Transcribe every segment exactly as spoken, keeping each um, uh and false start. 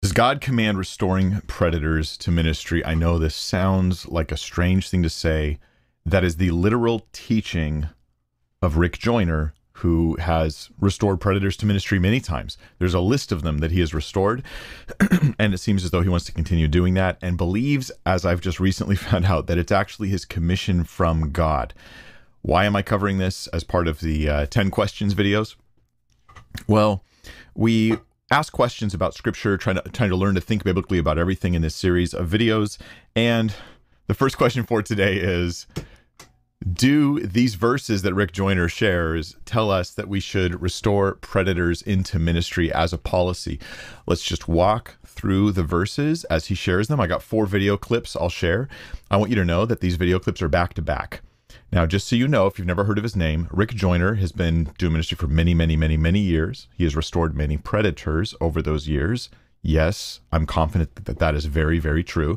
Does God command restoring predators to ministry? I know this sounds like a strange thing to say. That is the literal teaching of Rick Joyner, who has restored predators to ministry many times. There's a list of them that he has restored, and it seems as though he wants to continue doing that and believes, as I've just recently found out, that it's actually his commission from God. Why am I covering this as part of the uh, ten questions videos? Well, we ask questions about scripture, trying to, trying to learn to think biblically about everything in this series of videos. And the first question for today is, do these verses that Rick Joyner shares tell us that we should restore predators into ministry as a policy? Let's just walk through the verses as he shares them. I got four video clips I'll share. I want you to know that these video clips are back to back. Now, just so you know, if you've never heard of his name, Rick Joyner has been doing ministry for many, many, many, many years. He has restored many predators over those years. Yes, I'm confident that that is very, very true.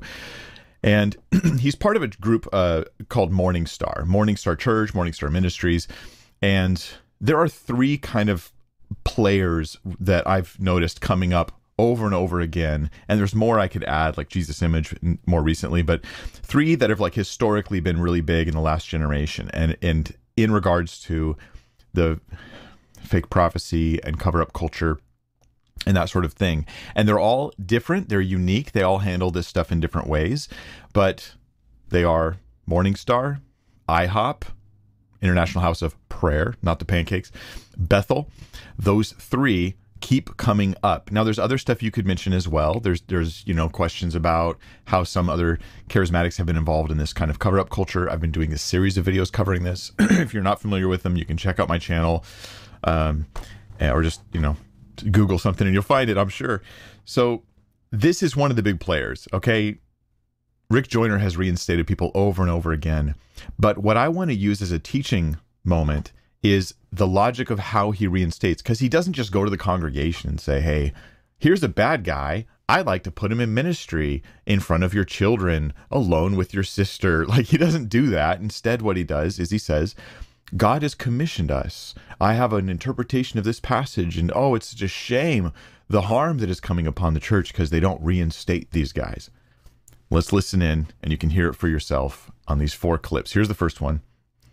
And he's part of a group uh, called Morning Star, Morning Star Church, Morning Star Ministries. And there are three kind of players that I've noticed coming up over and over again. And there's more I could add, like Jesus Image more recently, but three that have like historically been really big in the last generation. And, and in regards to the fake prophecy and cover-up culture and that sort of thing. And they're all different. They're unique. They all handle this stuff in different ways, but they are Morning Star, I HOP, International House of Prayer, not the pancakes, Bethel. Those three keep coming up. Now, there's other stuff you could mention as well. There's, there's, you know, questions about how some other charismatics have been involved in this kind of cover-up culture. I've been doing a series of videos covering this. If you're not familiar with them, you can check out my channel, um, or just, you know, Google something and you'll find it, I'm sure. So this is one of the big players, okay? Rick Joyner has reinstated people over and over again. But what I want to use as a teaching moment is the logic of how he reinstates, because he doesn't just go to the congregation and say, hey, here's a bad guy. I'd like to put him in ministry in front of your children, alone with your sister. Like, he doesn't do that. Instead, what he does is he says, God has commissioned us. I have an interpretation of this passage, and oh, it's such a shame, the harm that is coming upon the church because they don't reinstate these guys. Let's listen in, and you can hear it for yourself on these four clips. Here's the first one.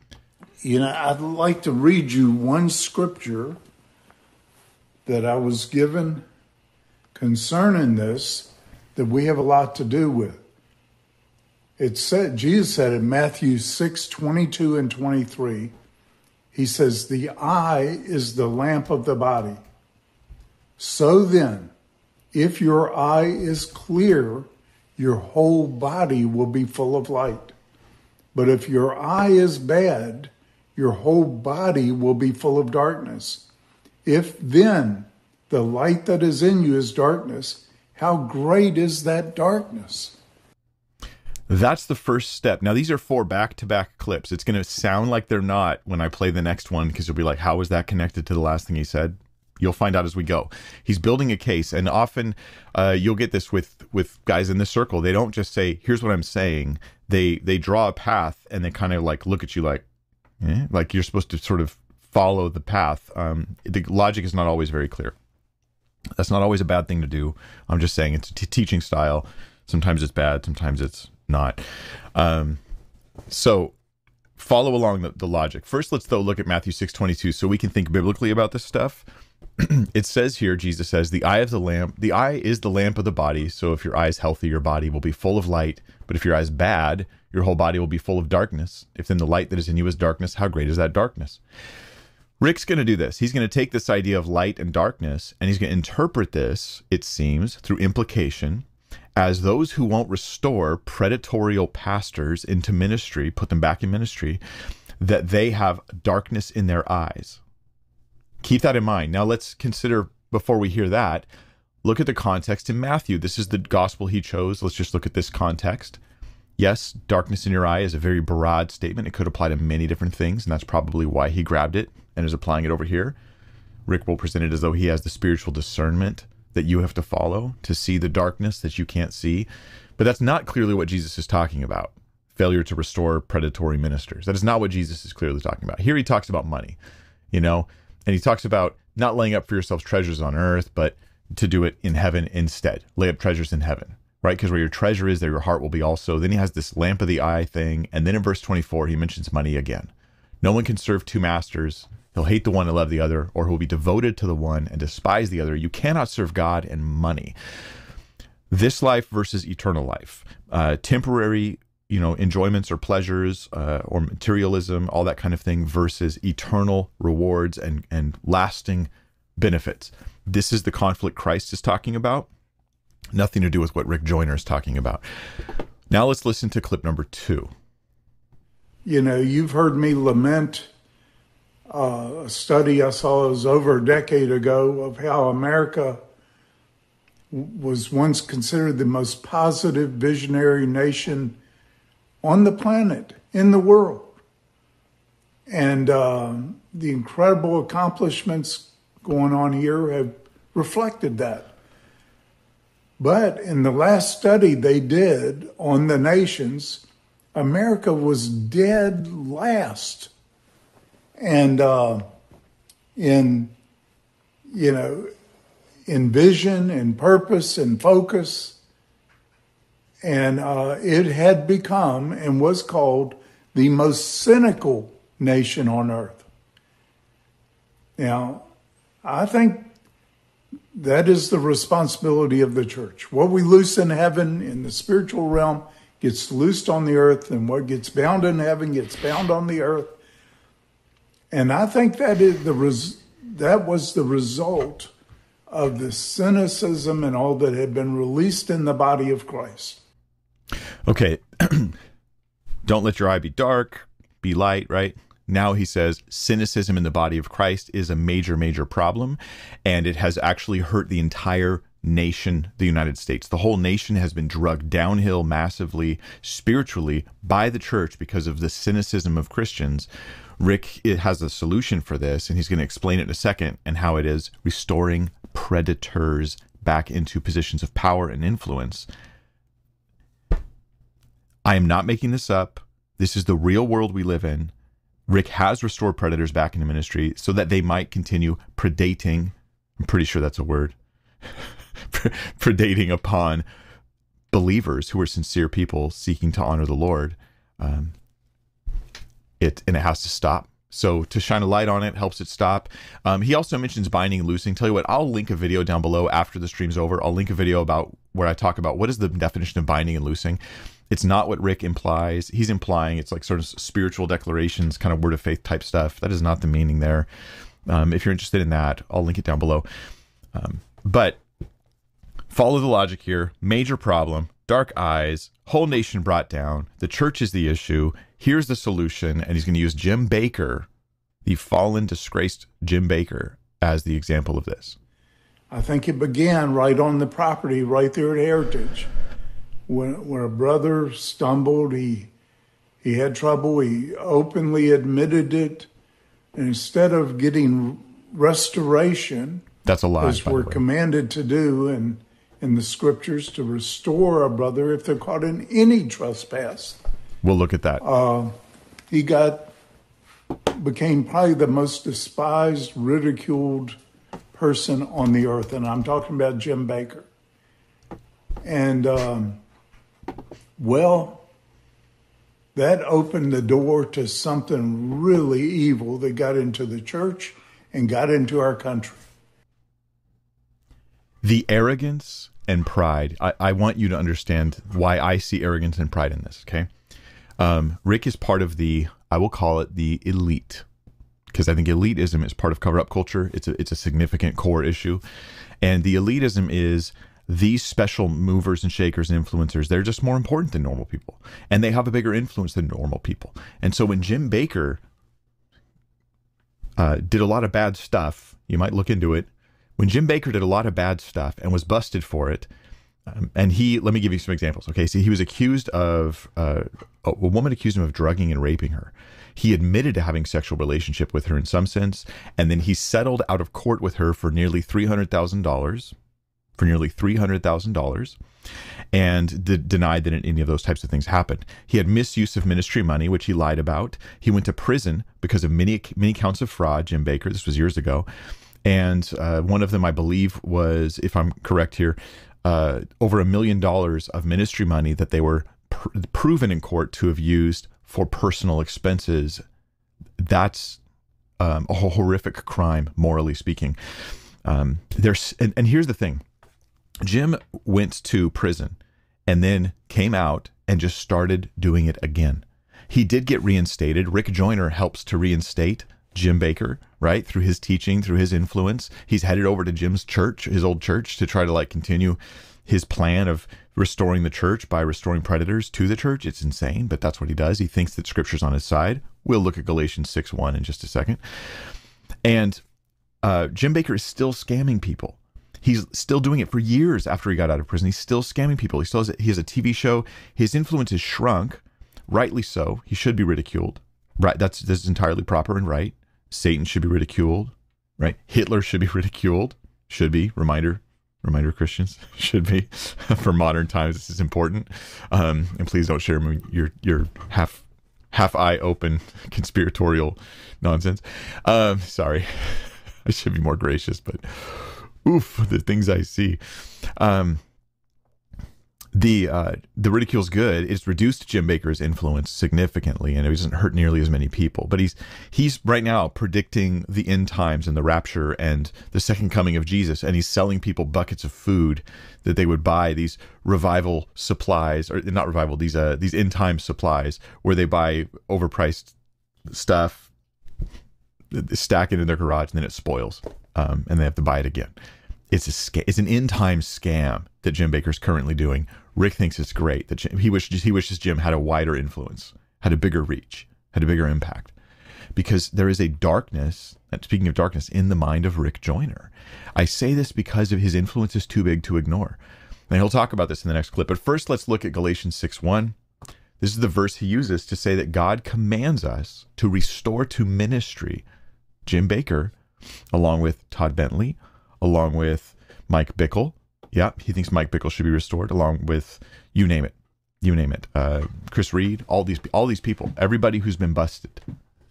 You know, I'd like to read you one scripture that I was given concerning this that we have a lot to do with. It said, Jesus said in Matthew six, twenty-two and twenty-three, he says, the eye is the lamp of the body. So then, if your eye is clear, your whole body will be full of light. But if your eye is bad, your whole body will be full of darkness. If then the light that is in you is darkness, how great is that darkness? That's the first step. Now, these are four back-to-back clips. It's going to sound like they're not when I play the next one, because you'll be like, how is that connected to the last thing he said? You'll find out as we go. He's building a case, and often uh, you'll get this with, with guys in this circle. They don't just say, here's what I'm saying. They they draw a path, and they kind of like look at you like, eh? Like you're supposed to sort of follow the path. Um, the logic is not always very clear. That's not always a bad thing to do. I'm just saying it's a t- teaching style. Sometimes it's bad. Sometimes it's not. Um, so follow along the, the logic. First, let's though look at Matthew six twenty-two so we can think biblically about this stuff. It says here, Jesus says, the eye of the lamp, the eye is the lamp of the body. So if your eye is healthy, your body will be full of light. But if your eye is bad, your whole body will be full of darkness. If then the light that is in you is darkness, how great is that darkness? Rick's going to do this. He's going to take this idea of light and darkness, and he's going to interpret this, it seems, through implication, as those who won't restore predatorial pastors into ministry, put them back in ministry, that they have darkness in their eyes. Keep that in mind. Now let's consider, before we hear that, look at the context in Matthew. This is the gospel he chose. Let's just look at this context. Yes, darkness in your eye is a very broad statement. It could apply to many different things, and that's probably why he grabbed it and is applying it over here. Rick will present it as though he has the spiritual discernment that you have to follow to see the darkness that you can't see. But that's not clearly what Jesus is talking about. Failure to restore predatory ministers. That is not what Jesus is clearly talking about. Here he talks about money, you know, and he talks about not laying up for yourselves treasures on earth, but to do it in heaven instead. Lay up treasures in heaven, right? Because where your treasure is, there your heart will be also. Then he has this lamp of the eye thing. And then in verse twenty-four, he mentions money again. No one can serve two masters. He'll hate the one and love the other, or he'll be devoted to the one and despise the other. You cannot serve God and money. This life versus eternal life. Uh, temporary, you know, enjoyments or pleasures uh, or materialism, all that kind of thing, versus eternal rewards and, and lasting benefits. This is the conflict Christ is talking about. Nothing to do with what Rick Joyner is talking about. Now let's listen to clip number two. You know, you've heard me lament uh, a study I saw, it was over a decade ago, of how America was once considered the most positive, visionary nation on the planet, in the world. And uh, the incredible accomplishments going on here have reflected that. But in the last study they did on the nations, America was dead last. And uh, in, you know, in vision and purpose and focus. And uh, it had become and was called the most cynical nation on earth. Now, I think that is the responsibility of the church. What we loose in heaven in the spiritual realm gets loosed on the earth, and what gets bound in heaven gets bound on the earth. And I think that is the res- that was the result of the cynicism and all that had been released in the body of Christ. Okay. Don't let your eye be dark, be light, right? Now he says cynicism in the body of Christ is a major, major problem, and it has actually hurt the entire nation, the United States. The whole nation has been drugged downhill massively, spiritually, by the church because of the cynicism of Christians. Rick it has a solution for this, and he's going to explain it in a second, and how it is restoring predators back into positions of power and influence. I am not making this up. This is the real world we live in. Rick has restored predators back into ministry so that they might continue predating. I'm pretty sure that's a word. Predating upon believers who are sincere people seeking to honor the Lord. Um, it and it has to stop. So to shine a light on it helps it stop. Um, he also mentions binding and loosing. Tell you what, I'll link a video down below after the stream's over. I'll link a video about where I talk about what is the definition of binding and loosing. It's not what Rick implies. He's implying it's like sort of spiritual declarations, kind of word of faith type stuff. That is not the meaning there. Um, if you're interested in that, I'll link it down below. Um, but follow the logic here. Major problem, dark eyes, whole nation brought down. The church is the issue. Here's the solution. And he's going to use Jim Bakker, the fallen, disgraced Jim Bakker, as the example of this. I think it began right on the property, right there at Heritage. When, when a brother stumbled, he he had trouble, he openly admitted it. And instead of getting restoration, that's a lie, as we're commanded to do in, in the scriptures, to restore a brother if they're caught in any trespass. We'll look at that. Uh, he got, became probably the most despised, ridiculed person on the earth. And I'm talking about Jim Bakker. And, um, well, that opened the door to something really evil that got into the church and got into our country. The arrogance and pride. I, I want you to understand why I see arrogance and pride in this, okay? Um, Rick is part of the, I will call it the elite, because I think elitism is part of cover-up culture. It's a, it's a significant core issue. And the elitism is these special movers and shakers and influencers. They're just more important than normal people. And they have a bigger influence than normal people. And so when Jim Bakker uh, did a lot of bad stuff, you might look into it. When Jim Bakker did a lot of bad stuff and was busted for it, um, and he, let me give you some examples. Okay, so he was accused of, uh, a woman accused him of drugging and raping her. He admitted to having sexual relationship with her in some sense, and then he settled out of court with her for nearly three hundred thousand dollars. For nearly three hundred thousand dollars, and de- denied that any of those types of things happened. He had misuse of ministry money, which he lied about. He went to prison because of many many counts of fraud, Jim Bakker. This was years ago. And uh, one of them, I believe, was, if I'm correct here, uh, over a million dollars of ministry money that they were pr- proven in court to have used for personal expenses. That's um, a horrific crime, morally speaking. Um, there's and, and here's the thing. Jim went to prison and then came out and just started doing it again. He did get reinstated. Rick Joyner helps to reinstate Jim Bakker, right? Through his teaching, through his influence. He's headed over to Jim's church, his old church, to try to like continue his plan of restoring the church by restoring predators to the church. It's insane, but that's what he does. He thinks that scripture's on his side. We'll look at Galatians six one in just a second. And uh, Jim Bakker is still scamming people. He's still doing it for years after he got out of prison. He's still scamming people. He still has, he has a T V show. His influence has shrunk, rightly so. He should be ridiculed. Right? That's this is entirely proper and right. Satan should be ridiculed, right? Hitler should be ridiculed. Should be. Reminder, reminder, Christians should be. For modern times, this is important. Um, and please don't share your your half half eye open conspiratorial nonsense. Um, sorry, I should be more gracious, but. Oof, the things I see. Um, the uh, the ridicule's good. It's reduced Jim Bakker's influence significantly, and it doesn't hurt nearly as many people. But he's he's right now predicting the end times and the rapture and the second coming of Jesus, and he's selling people buckets of food that they would buy, these revival supplies, or not revival, these uh these end time supplies where they buy overpriced stuff, stack it in their garage, and then it spoils. Um, and they have to buy it again. It's a sca- It's an end time scam that Jim Bakker's currently doing. Rick thinks it's great that Jim, he wishes he wishes Jim had a wider influence, had a bigger reach, had a bigger impact, because there is a darkness. Speaking of darkness, in the mind of Rick Joyner, I say this because of his influence is too big to ignore, and he'll talk about this in the next clip. But first, let's look at Galatians six one. This is the verse he uses to say that God commands us to restore to ministry Jim Bakker, along with Todd Bentley, along with Mike Bickle. Yeah, he thinks Mike Bickle should be restored, along with, you name it, you name it. Uh, Chris Reed, all these, all these people, everybody who's been busted.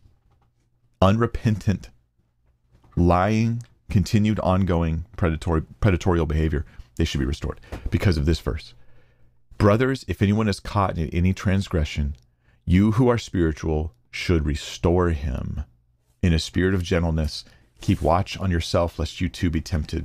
Unrepentant, lying, continued, ongoing predatory, predatorial behavior, they should be restored because of this verse. Brothers, if anyone is caught in any transgression, you who are spiritual should restore him in a spirit of gentleness. Keep watch on yourself, lest you too be tempted.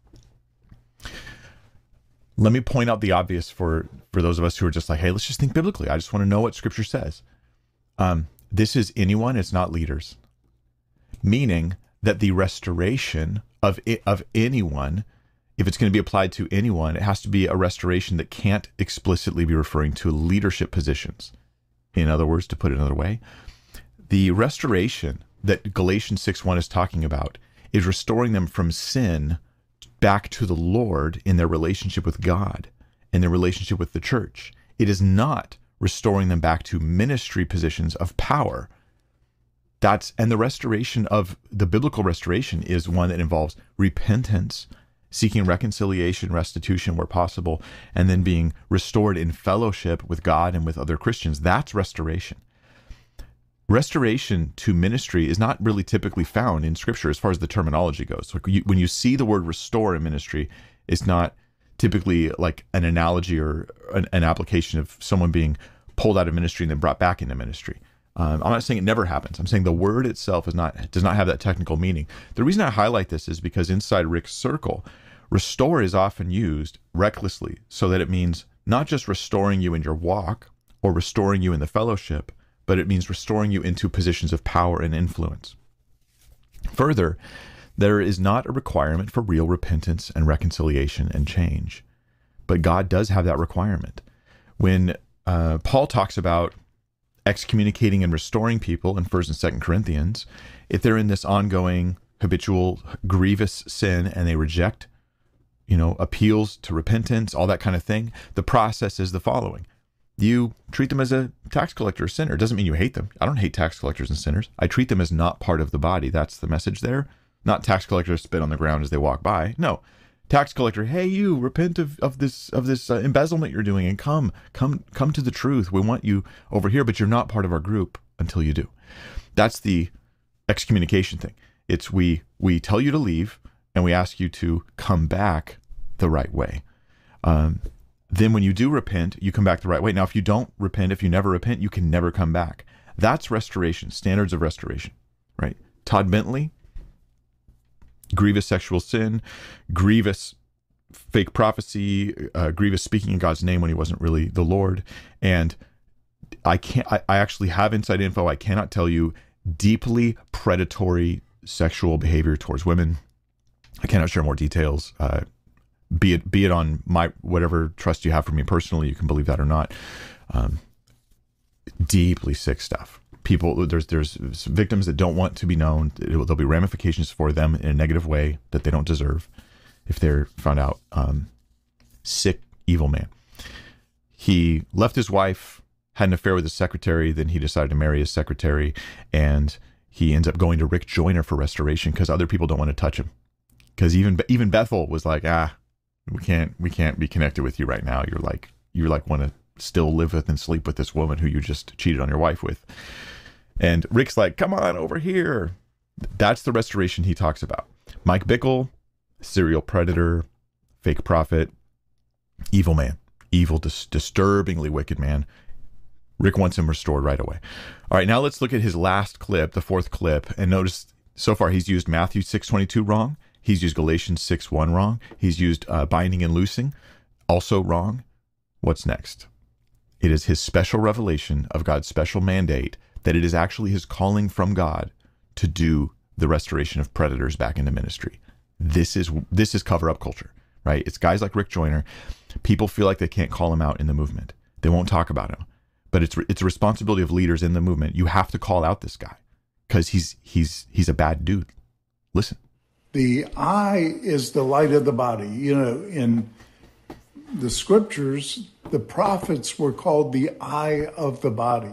Let me point out the obvious for, for those of us who are just like, hey, let's just think biblically. I just want to know what Scripture says. Um, this is anyone, it's not leaders. Meaning that the restoration of of anyone, if it's going to be applied to anyone, it has to be a restoration that can't explicitly be referring to leadership positions. In other words, to put it another way, the restoration that Galatians six one is talking about is restoring them from sin back to the Lord in their relationship with God and their relationship with the church. It is not restoring them back to ministry positions of power. That's and the restoration of the biblical restoration is one that involves repentance, seeking reconciliation, restitution where possible, and then being restored in fellowship with God and with other Christians. That's restoration. Restoration to ministry is not really typically found in Scripture as far as the terminology goes. Like you, when you see the word restore in ministry, it's not typically like an analogy or an, an application of someone being pulled out of ministry and then brought back into ministry. Um, I'm not saying it never happens. I'm saying the word itself is not does not have that technical meaning. The reason I highlight this is because inside Rick's circle, restore is often used recklessly, so that it means not just restoring you in your walk or restoring you in the fellowship, but it means restoring you into positions of power and influence. Further, there is not a requirement for real repentance and reconciliation and change, but God does have that requirement. When uh, Paul talks about excommunicating and restoring people in First and Second Corinthians, if they're in this ongoing, habitual, grievous sin and they reject, you know, appeals to repentance, all that kind of thing, the process is the following. You treat them as a tax collector or sinner. It doesn't mean you hate them. I don't hate tax collectors and sinners. I treat them as not part of the body. That's the message there. Not tax collectors spit on the ground as they walk by. No, tax collector, hey, you repent of, of this of this uh, embezzlement you're doing and come, come, come to the truth. We want you over here, but you're not part of our group until you do. That's the excommunication thing. It's we we tell you to leave, and we ask you to come back the right way. Um, then when you do repent, you come back the right way. Now, if you don't repent, if you never repent, you can never come back. That's restoration, standards of restoration, right? Todd Bentley, grievous sexual sin, grievous fake prophecy, uh, grievous speaking in God's name when he wasn't really the Lord. And I can't, I, I actually have inside info. I cannot tell you deeply predatory sexual behavior towards women. I cannot share more details. Uh, be it, be it on my, whatever trust you have for me personally, you can believe that or not. Um, deeply sick stuff. People, there's, there's victims that don't want to be known. There'll be ramifications for them in a negative way that they don't deserve if they're found out. Um, sick, evil man. He left his wife, had an affair with his secretary, then he decided to marry his secretary, and he ends up going to Rick Joyner for restoration because other people don't want to touch him. Because even even Bethel was like, ah, we can't we can't be connected with you right now. You're like you're like want to still live with and sleep with this woman who you just cheated on your wife with. And Rick's like, come on over here. That's the restoration he talks about. Mike Bickle, serial predator, fake prophet, evil man, evil, dis- disturbingly wicked man. Rick wants him restored right away. All right, now let's look at his last clip, the fourth clip, and notice so far he's used Matthew six twenty-two wrong. He's used Galatians six one wrong. He's used uh, binding and loosing, also wrong. What's next? It is his special revelation of God's special mandate that it is actually his calling from God to do the restoration of predators back into ministry. This is this is cover-up culture, right? It's guys like Rick Joyner. People feel like they can't call him out in the movement. They won't talk about him. But it's it's a responsibility of leaders in the movement. You have to call out this guy because he's he's he's a bad dude. Listen. The eye is the light of the body. You know, in the scriptures, the prophets were called the eye of the body.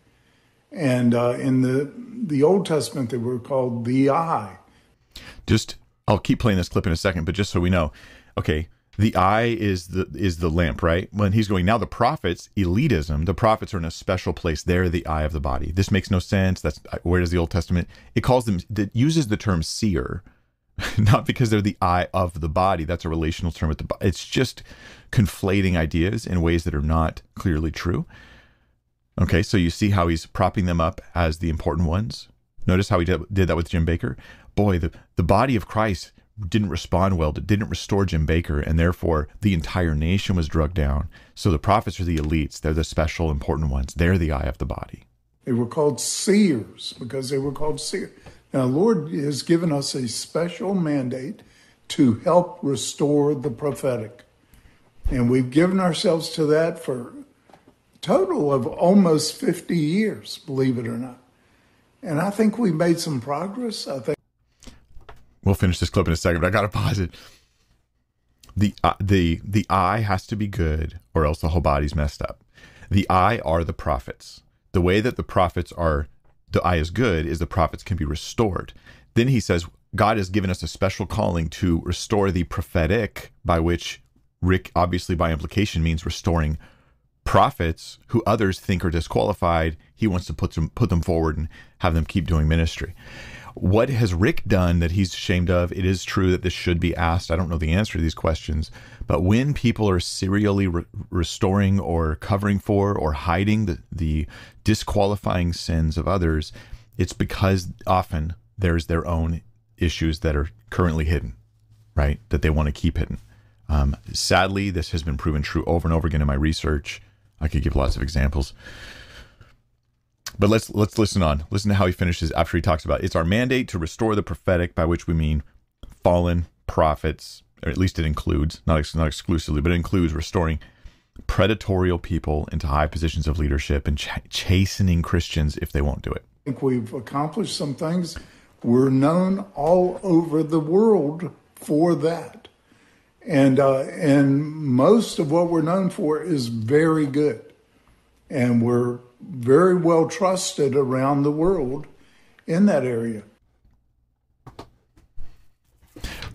And uh, in the the Old Testament, they were called the eye. Just, I'll keep playing this clip in a second, but just so we know, okay, the eye is the is the lamp, right? When he's going, now the prophets, elitism, the prophets are in a special place. They're the eye of the body. This makes no sense. That's where does the Old Testament? It calls them, it uses the term seer, not because they're the eye of the body. That's a relational term with the body. It's just conflating ideas in ways that are not clearly true. Okay, so you see how he's propping them up as the important ones. Notice how he did, did that with Jim Bakker. Boy, the, the body of Christ didn't respond well, didn't restore Jim Bakker, and therefore the entire nation was drugged down. So the prophets are the elites. They're the special important ones. They're the eye of the body. They were called seers because they were called seers. Now, the Lord has given us a special mandate to help restore the prophetic. And we've given ourselves to that for total of almost fifty years, believe it or not. And I think we made some progress. I think we'll finish this clip in a second, but I got to pause it. The, uh, the, the eye has to be good or else the whole body's messed up. The eye are the prophets. The way that the prophets are, the eye is good is the prophets can be restored. Then he says, God has given us a special calling to restore the prophetic, by which Rick, obviously by implication, means restoring prophets who others think are disqualified. He wants to put them put them forward and have them keep doing ministry. What has Rick done that he's ashamed of? It is true that this should be asked. I don't know the answer to these questions, but when people are serially re- restoring or covering for or hiding the, the disqualifying sins of others, it's because often there's their own issues that are currently hidden, right? That they want to keep hidden. Um, sadly, this has been proven true over and over again in my research. I could give lots of examples. But let's let's listen on. Listen to how he finishes after he talks about it's our mandate to restore the prophetic, by which we mean fallen prophets, or at least it includes, not, ex- not exclusively, but it includes restoring predatorial people into high positions of leadership and ch- chastening Christians if they won't do it. I think we've accomplished some things. We're known all over the world for that. And uh, and most of what we're known for is very good. And we're very well trusted around the world in that area.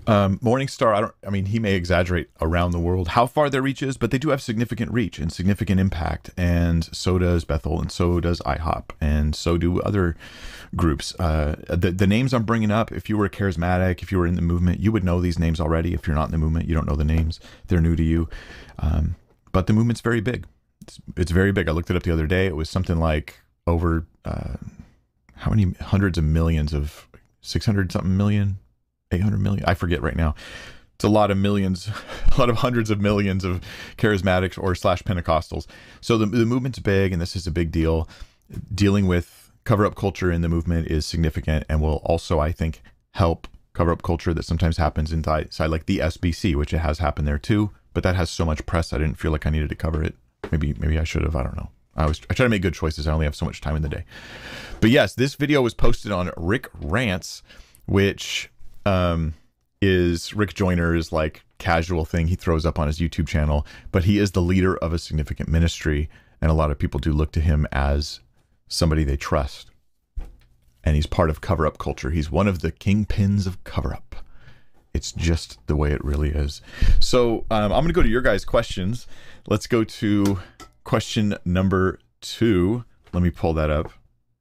Um, Morningstar, I don't. I mean, he may exaggerate around the world how far their reach is, but they do have significant reach and significant impact. And so does Bethel, and so does IHOP, and so do other groups. Uh, the the names I'm bringing up, if you were charismatic, if you were in the movement, you would know these names already. If you're not in the movement, you don't know the names; they're new to you. Um, but the movement's very big. It's, it's very big. I looked it up the other day. It was something like over uh, how many hundreds of millions of six hundred something million. eight hundred million. I forget right now. It's a lot of millions, a lot of hundreds of millions of charismatics or slash Pentecostals. So the, the movement's big, and this is a big deal. Dealing with cover-up culture in the movement is significant, and will also, I think, help cover-up culture that sometimes happens inside, like the S B C, which it has happened there too. But that has so much press, I didn't feel like I needed to cover it. Maybe, maybe I should have. I don't know. I was I try to make good choices. I only have so much time in the day. But yes, this video was posted on Rick Rants, which um, is Rick Joyner's like casual thing he throws up on his YouTube channel. But he is the leader of a significant ministry, and a lot of people do look to him as somebody they trust. And he's part of cover-up culture. He's one of the kingpins of cover-up. It's just the way it really is. So um, I'm going to go to your guys' questions. Let's go to question number two. Let me pull that up.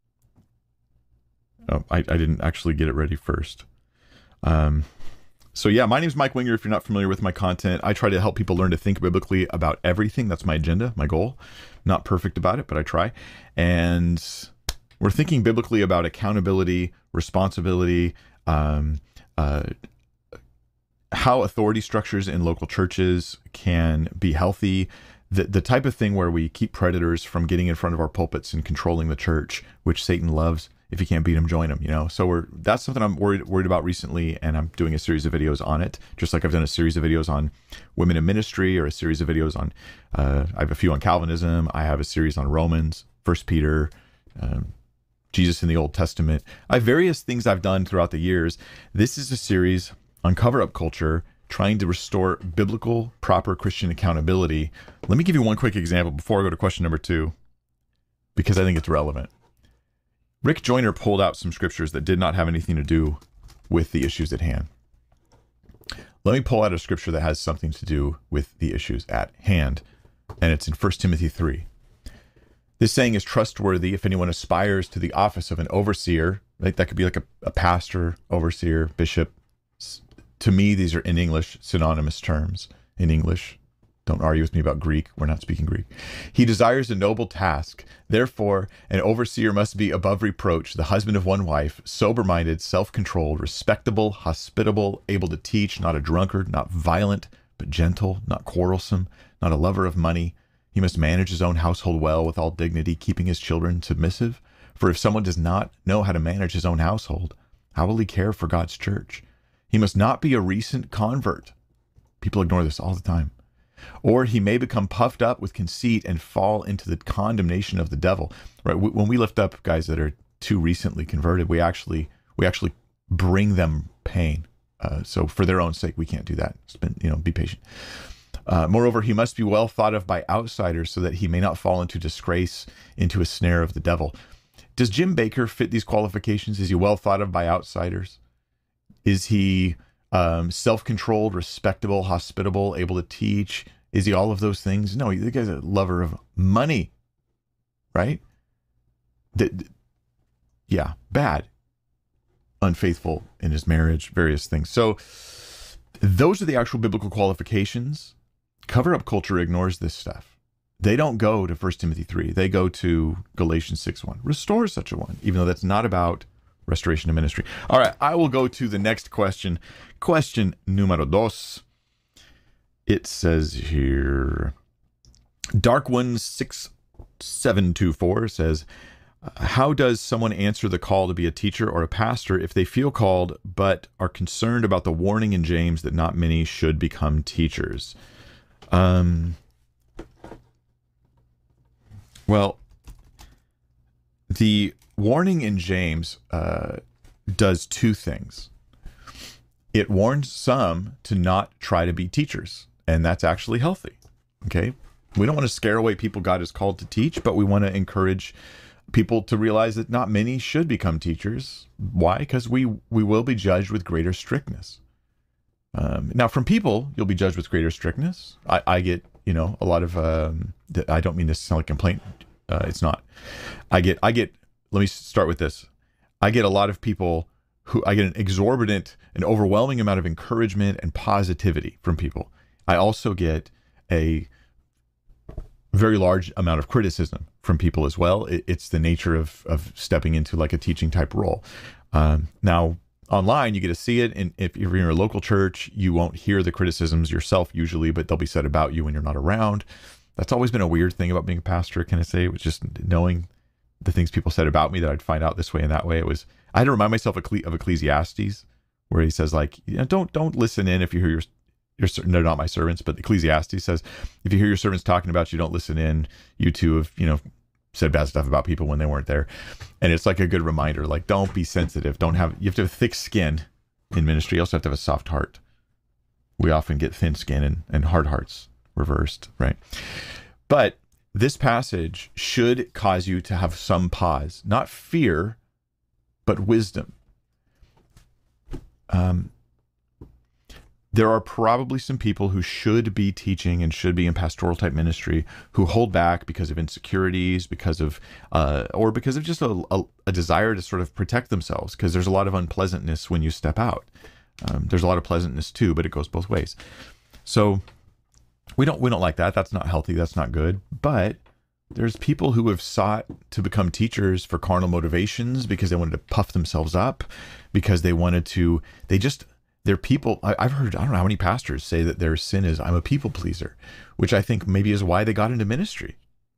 Oh, I, I didn't actually get it ready first. Um, so yeah, my name is Mike Winger. If you're not familiar with my content, I try to help people learn to think biblically about everything. That's my agenda, my goal. Not perfect about it, but I try. And we're thinking biblically about accountability, responsibility, um, uh, how authority structures in local churches can be healthy, the the type of thing where we keep predators from getting in front of our pulpits and controlling the church, which Satan loves. If you can't beat him, join him, you know? So we're that's something I'm worried worried about recently, and I'm doing a series of videos on it, just like I've done a series of videos on women in ministry, or a series of videos on, uh, I have a few on Calvinism, I have a series on Romans, First Peter, um, Jesus in the Old Testament. I have various things I've done throughout the years. This is a series on cover-up culture, trying to restore biblical, proper Christian accountability. Let me give you one quick example before I go to question number two, because I think it's relevant. Rick Joyner pulled out some scriptures that did not have anything to do with the issues at hand. Let me pull out a scripture that has something to do with the issues at hand, and it's in First Timothy three. This saying is trustworthy if anyone aspires to the office of an overseer. Like that could be like a, a pastor, overseer, bishop. To me, these are in English synonymous terms in English. Don't argue with me about Greek. We're not speaking Greek. He desires a noble task. Therefore, an overseer must be above reproach, the husband of one wife, sober-minded, self-controlled, respectable, hospitable, able to teach, not a drunkard, not violent, but gentle, not quarrelsome, not a lover of money. He must manage his own household well with all dignity, keeping his children submissive. For if someone does not know how to manage his own household, how will he care for God's church? He must not be a recent convert. People ignore this all the time. Or he may become puffed up with conceit and fall into the condemnation of the devil. Right? When we lift up guys that are too recently converted, we actually we actually bring them pain. Uh, so for their own sake, we can't do that. Been, you know, be patient. Uh, moreover, he must be well thought of by outsiders so that he may not fall into disgrace, into a snare of the devil. Does Jim Bakker fit these qualifications? Is he well thought of by outsiders? Is he um, self-controlled, respectable, hospitable, able to teach? Is he all of those things? No, the guy's a lover of money, right? The, the, yeah, bad. Unfaithful in his marriage, various things. So those are the actual biblical qualifications. Cover-up culture ignores this stuff. They don't go to First Timothy three. They go to Galatians six one. Restore such a one, even though that's not about restoration of ministry. All right, I will go to the next question. Question numero dos. It says here, Dark One six seven two four says, how does someone answer the call to be a teacher or a pastor if they feel called but are concerned about the warning in James that not many should become teachers? Um, well, the warning in James uh, does two things. It warns some to not try to be teachers, and that's actually healthy. Okay, we don't want to scare away people God has called to teach, but we want to encourage people to realize that not many should become teachers. Why? Because we we will be judged with greater strictness. Um, now, from people, you'll be judged with greater strictness. I, I get, you know, a lot of. Um, I don't mean this to sound like a complaint. Uh, it's not. I get. I get. Let me start with this. I get a lot of people who I get an exorbitant, an overwhelming amount of encouragement and positivity from people. I also get a very large amount of criticism from people as well. It, it's the nature of of stepping into like a teaching type role. Um, now. Online, you get to see it, and if you're in a local church, you won't hear the criticisms yourself usually, but they'll be said about you when you're not around. That's always been a weird thing about being a pastor, can I say? It was just knowing the things people said about me that I'd find out this way and that way. It was I had to remind myself of Ecclesiastes, where he says, like, you know, don't don't listen in if you hear your your they're not my servants, but Ecclesiastes says if you hear your servants talking about you, don't listen in. You too have, you know, said bad stuff about people when they weren't there. And it's like a good reminder, like, don't be sensitive. Don't have, you have to have thick skin in ministry. You also have to have a soft heart. We often get thin skin and, and hard hearts reversed, right? But this passage should cause you to have some pause, not fear, but wisdom. Um, There are probably some people who should be teaching and should be in pastoral type ministry who hold back because of insecurities, because of, uh, or because of just a, a, a desire to sort of protect themselves, because there's a lot of unpleasantness when you step out. Um, there's a lot of pleasantness too, but it goes both ways. So we don't we don't like that. That's not healthy. That's not good. But there's people who have sought to become teachers for carnal motivations because they wanted to puff themselves up, because they wanted to. They just. They're people, I, I've heard, I don't know how many pastors say that their sin is, I'm a people pleaser, which I think maybe is why they got into ministry.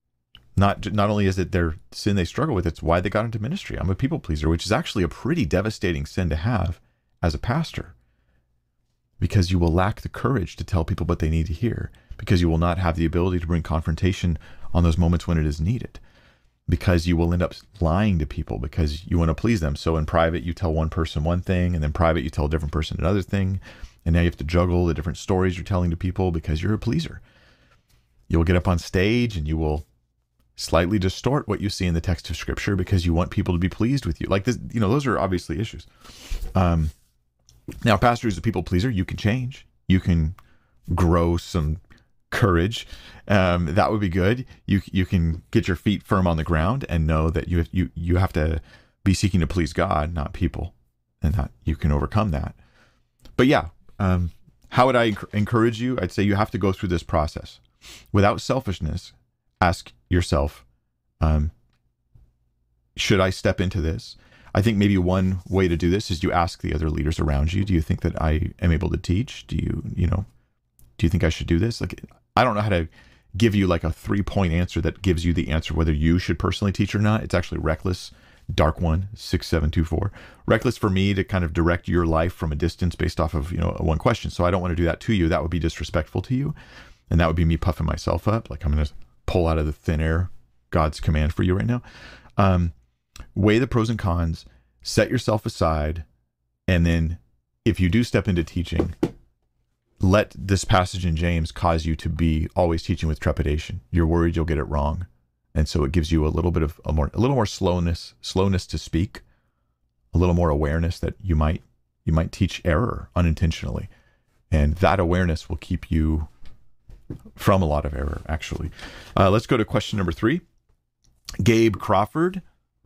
Not not only is it their sin they struggle with, it's why they got into ministry. I'm a people pleaser, which is actually a pretty devastating sin to have as a pastor, because you will lack the courage to tell people what they need to hear, because you will not have the ability to bring confrontation on those moments when it is needed, because you will end up lying to people because you want to please them. So in private, you tell one person one thing, and then private, you tell a different person another thing. And now you have to juggle the different stories you're telling to people because you're a pleaser. You'll get up on stage and you will slightly distort what you see in the text of scripture because you want people to be pleased with you. Like this, you know, those are obviously issues. Um, now, pastor is a people pleaser. You can change. You can grow some courage. Um, that would be good. You you can get your feet firm on the ground and know that you have, you you have to be seeking to please God, not people, and that you can overcome that. But yeah, um, how would I enc- encourage you? I'd say you have to go through this process without selfishness. Ask yourself, um, should I step into this? I think maybe one way to do this is you ask the other leaders around you. Do you think that I am able to teach? Do you you know? Do you think I should do this? Like, I don't know how to give you like a three point answer that gives you the answer whether you should personally teach or not. It's actually reckless. Dark one, six seven two four. Reckless for me to kind of direct your life from a distance based off of, you know, one question. So I don't want to do that to you. That would be disrespectful to you. And that would be me puffing myself up. Like I'm going to pull out of the thin air God's command for you right now. Um, weigh the pros and cons, set yourself aside. And then if you do step into teaching, let this passage in James cause you to be always teaching with trepidation. You're worried you'll get it wrong. And so it gives you a little bit of a more, a little more slowness, slowness to speak, a little more awareness that you might, you might teach error unintentionally. And that awareness will keep you from a lot of error, actually. Uh, let's go to question number three. Gabe Crawford.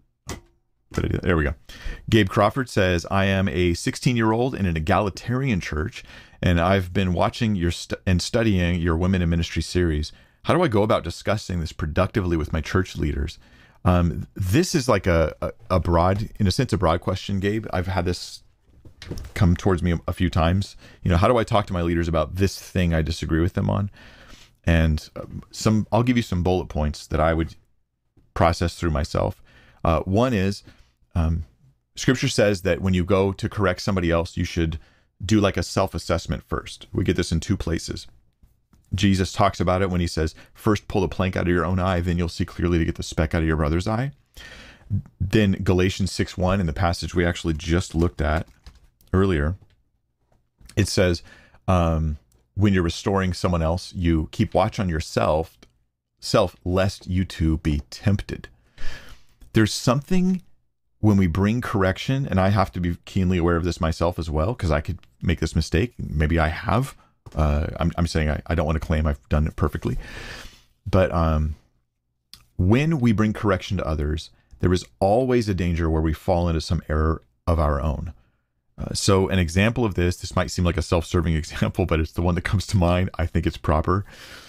There we go. Gabe Crawford says, I am a sixteen-year-old in an egalitarian church, and I've been watching your st- and studying your Women in Ministry series. How do I go about discussing this productively with my church leaders? Um, this is like a, a, a broad, in a sense, a broad question, Gabe. I've had this come towards me a, a few times. You know, how do I talk to my leaders about this thing I disagree with them on? And um, some, I'll give you some bullet points that I would process through myself. Uh, one is, um, Scripture says that when you go to correct somebody else, you should do like a self-assessment first. We get this in two places. Jesus talks about it when he says, first pull the plank out of your own eye, then you'll see clearly to get the speck out of your brother's eye. Then Galatians six one, in the passage we actually just looked at earlier, it says, um, when you're restoring someone else, you keep watch on yourself, self, lest you too be tempted. There's something when we bring correction, and I have to be keenly aware of this myself as well, because I could make this mistake. Maybe I have. Uh, I'm, I'm saying I, I don't want to claim I've done it perfectly. But um, when we bring correction to others, there is always a danger where we fall into some error of our own. Uh, so an example of this, this might seem like a self-serving example, but it's the one that comes to mind. I think it's proper.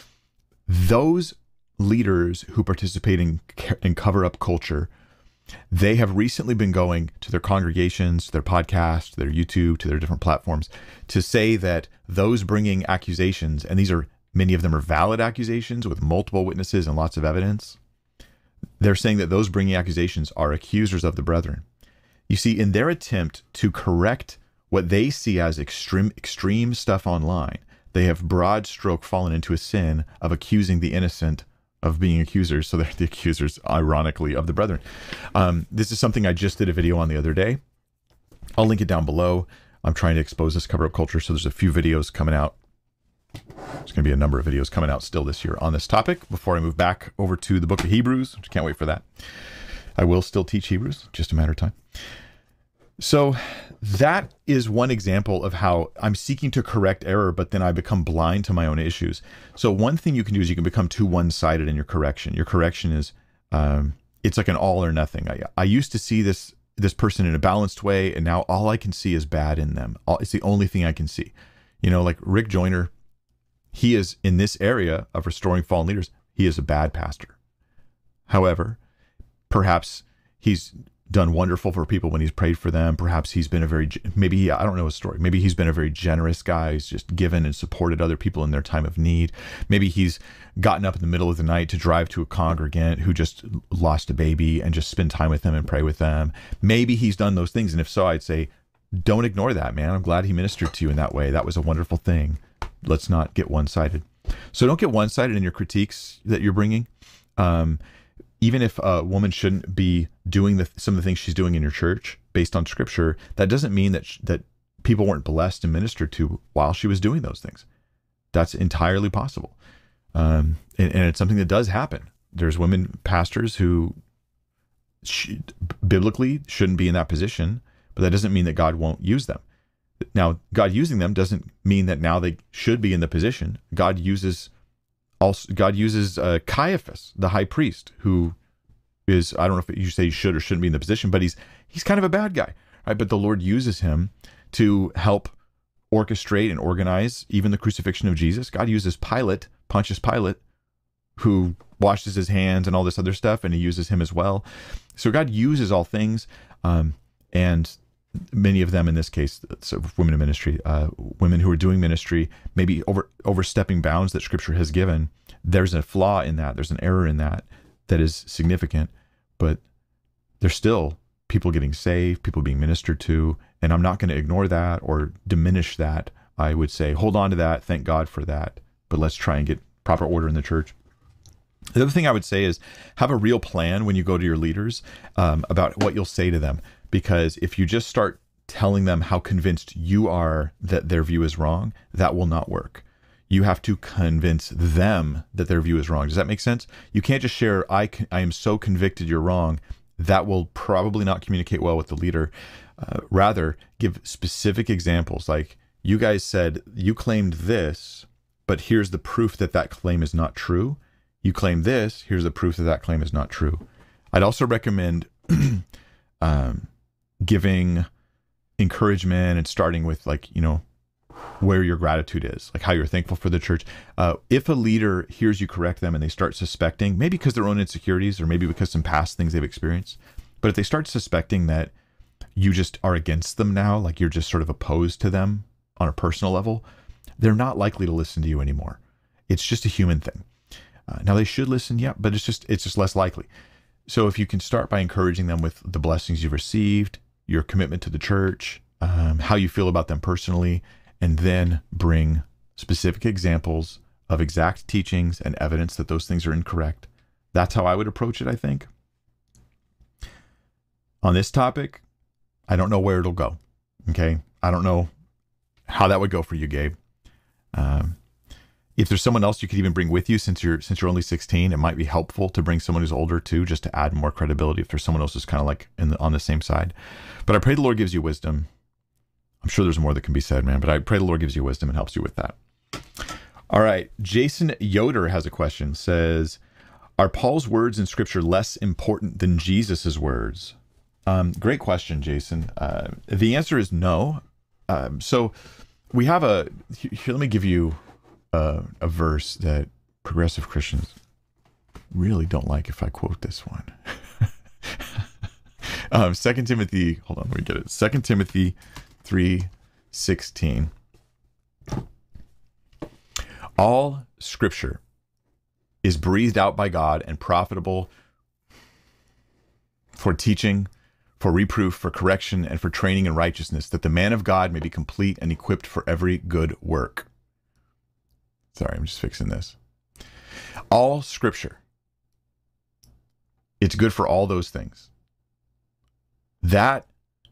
Those leaders who participate in, in cover-up culture, they have recently been going to their congregations, to their podcasts, to their YouTube, to their different platforms to say that those bringing accusations, and these are, many of them are valid accusations with multiple witnesses and lots of evidence. They're saying that those bringing accusations are accusers of the brethren. You see, in their attempt to correct what they see as extreme, extreme stuff online, they have broad stroke fallen into a sin of accusing the innocent of being accusers. So they're the accusers, ironically, of the brethren. Um, this is something I just did a video on the other day. I'll link it down below. I'm trying to expose this cover-up culture. So there's a few videos coming out. There's going to be a number of videos coming out still this year on this topic before I move back over to the book of Hebrews, which I can't wait for that. I will still teach Hebrews, just a matter of time. So that is one example of how I'm seeking to correct error, but then I become blind to my own issues. So one thing you can do is you can become too one-sided in your correction. Your correction is, um, it's like an all or nothing. I, I used to see this this person in a balanced way, and now all I can see is bad in them. All, it's the only thing I can see. You know, like Rick Joyner, he is in this area of restoring fallen leaders. He is a bad pastor. However, perhaps he's done wonderful for people when he's prayed for them. Perhaps he's been a very, maybe, I don't know his story. Maybe he's been a very generous guy. He's just given and supported other people in their time of need. Maybe he's gotten up in the middle of the night to drive to a congregant who just lost a baby and just spend time with them and pray with them. Maybe he's done those things. And if so, I'd say, don't ignore that, man. I'm glad he ministered to you in that way. That was a wonderful thing. Let's not get one-sided. So don't get one-sided in your critiques that you're bringing. Um, Even if a woman shouldn't be doing the, some of the things she's doing in your church based on scripture, that doesn't mean that sh- that people weren't blessed and ministered to while she was doing those things. That's entirely possible. Um, and, and it's something that does happen. There's women pastors who sh- biblically shouldn't be in that position, but that doesn't mean that God won't use them. Now, God using them doesn't mean that now they should be in the position. God uses Also, God uses uh, Caiaphas, the high priest, who is, I don't know if you say he should or shouldn't be in the position, but he's he's kind of a bad guy, right? But the Lord uses him to help orchestrate and organize even the crucifixion of Jesus. God uses Pilate, Pontius Pilate, who washes his hands and all this other stuff, and he uses him as well. So God uses all things, um, and many of them in this case, so women in ministry, uh, women who are doing ministry, maybe over overstepping bounds that Scripture has given. There's a flaw in that. There's an error in that that is significant, but there's still people getting saved, people being ministered to, and I'm not going to ignore that or diminish that. I would say, hold on to that. Thank God for that, but let's try and get proper order in the church. The other thing I would say is have a real plan when you go to your leaders um, about what you'll say to them. Because if you just start telling them how convinced you are that their view is wrong, that will not work. You have to convince them that their view is wrong. Does that make sense? You can't just share, I, I am so convicted you're wrong. That will probably not communicate well with the leader. Uh, rather, give specific examples. Like, you guys said, you claimed this, but here's the proof that that claim is not true. You claim this, here's the proof that that claim is not true. I'd also recommend um, giving encouragement and starting with, like, you know, where your gratitude is, like how you're thankful for the church. Uh, if a leader hears you correct them and they start suspecting, maybe because their own insecurities or maybe because some past things they've experienced, but if they start suspecting that you just are against them now, like you're just sort of opposed to them on a personal level, they're not likely to listen to you anymore. It's just a human thing. Uh, now they should listen, yeah, but it's just it's just less likely. So if you can start by encouraging them with the blessings you've received, your commitment to the church, um, how you feel about them personally, and then bring specific examples of exact teachings and evidence that those things are incorrect. That's how I would approach it, I think. On this topic, I don't know where it'll go. Okay? I don't know how that would go for you, Gabe. Um, if there's someone else you could even bring with you, since you're since you're only sixteen, it might be helpful to bring someone who's older too, just to add more credibility if there's someone else who's kind of like in the, on the same side. But I pray the Lord gives you wisdom. I'm sure there's more that can be said, man, but I pray the Lord gives you wisdom and helps you with that. All right. Jason Yoder has a question, says, are Paul's words in scripture less important than Jesus's words? Um, great question, Jason. Uh, the answer is no. Um, so we have a, here, let me give you a, a verse that progressive Christians really don't like if I quote this one. um, Second Timothy, hold on, let me get it. Second Timothy three sixteen. All scripture is breathed out by God and profitable for teaching, for reproof, for correction, and for training in righteousness, that the man of God may be complete and equipped for every good work. Sorry, I'm just fixing this. All scripture, it's good for all those things. That,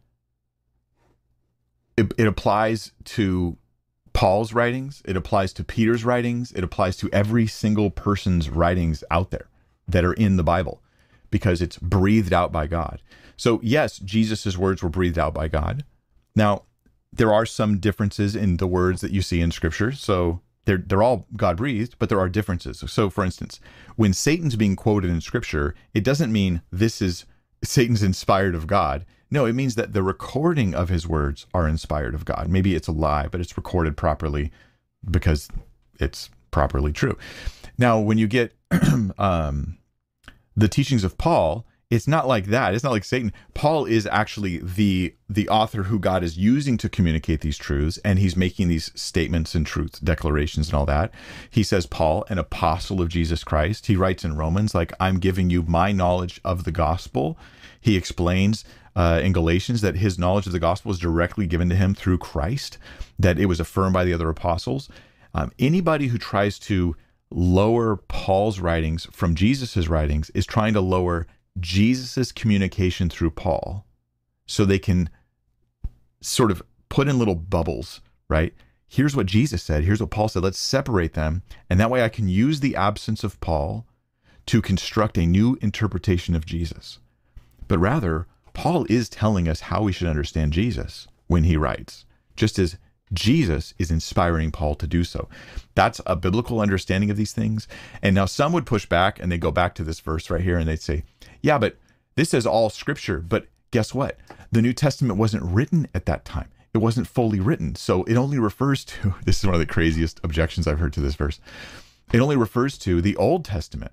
it, it applies to Paul's writings, it applies to Peter's writings, it applies to every single person's writings out there that are in the Bible, because it's breathed out by God. So yes, Jesus's words were breathed out by God. Now, there are some differences in the words that you see in Scripture. So they're they're all God-breathed, but there are differences. So for instance, when Satan's being quoted in Scripture, it doesn't mean this is Satan's inspired of God. No, it means that the recording of his words are inspired of God. Maybe it's a lie, but it's recorded properly because it's properly true. Now, when you get um, the teachings of Paul, it's not like that. It's not like Satan. Paul is actually the the author who God is using to communicate these truths, and he's making these statements and truth declarations and all that. He says, Paul, an apostle of Jesus Christ. He writes in Romans, like, I'm giving you my knowledge of the gospel. He explains uh, in Galatians that his knowledge of the gospel was directly given to him through Christ, that it was affirmed by the other apostles. Um, anybody who tries to lower Paul's writings from Jesus's writings is trying to lower Jesus's communication through Paul, so they can sort of put in little bubbles, right? Here's what Jesus said. Here's what Paul said. Let's separate them. And that way I can use the absence of Paul to construct a new interpretation of Jesus. But rather, Paul is telling us how we should understand Jesus when he writes, just as Jesus is inspiring Paul to do so. That's a biblical understanding of these things. And now some would push back and they go back to this verse right here and they'd say, yeah, but this is all scripture. But guess what? The New Testament wasn't written at that time. It wasn't fully written. So it only refers to, this is one of the craziest objections I've heard to this verse. It only refers to the Old Testament.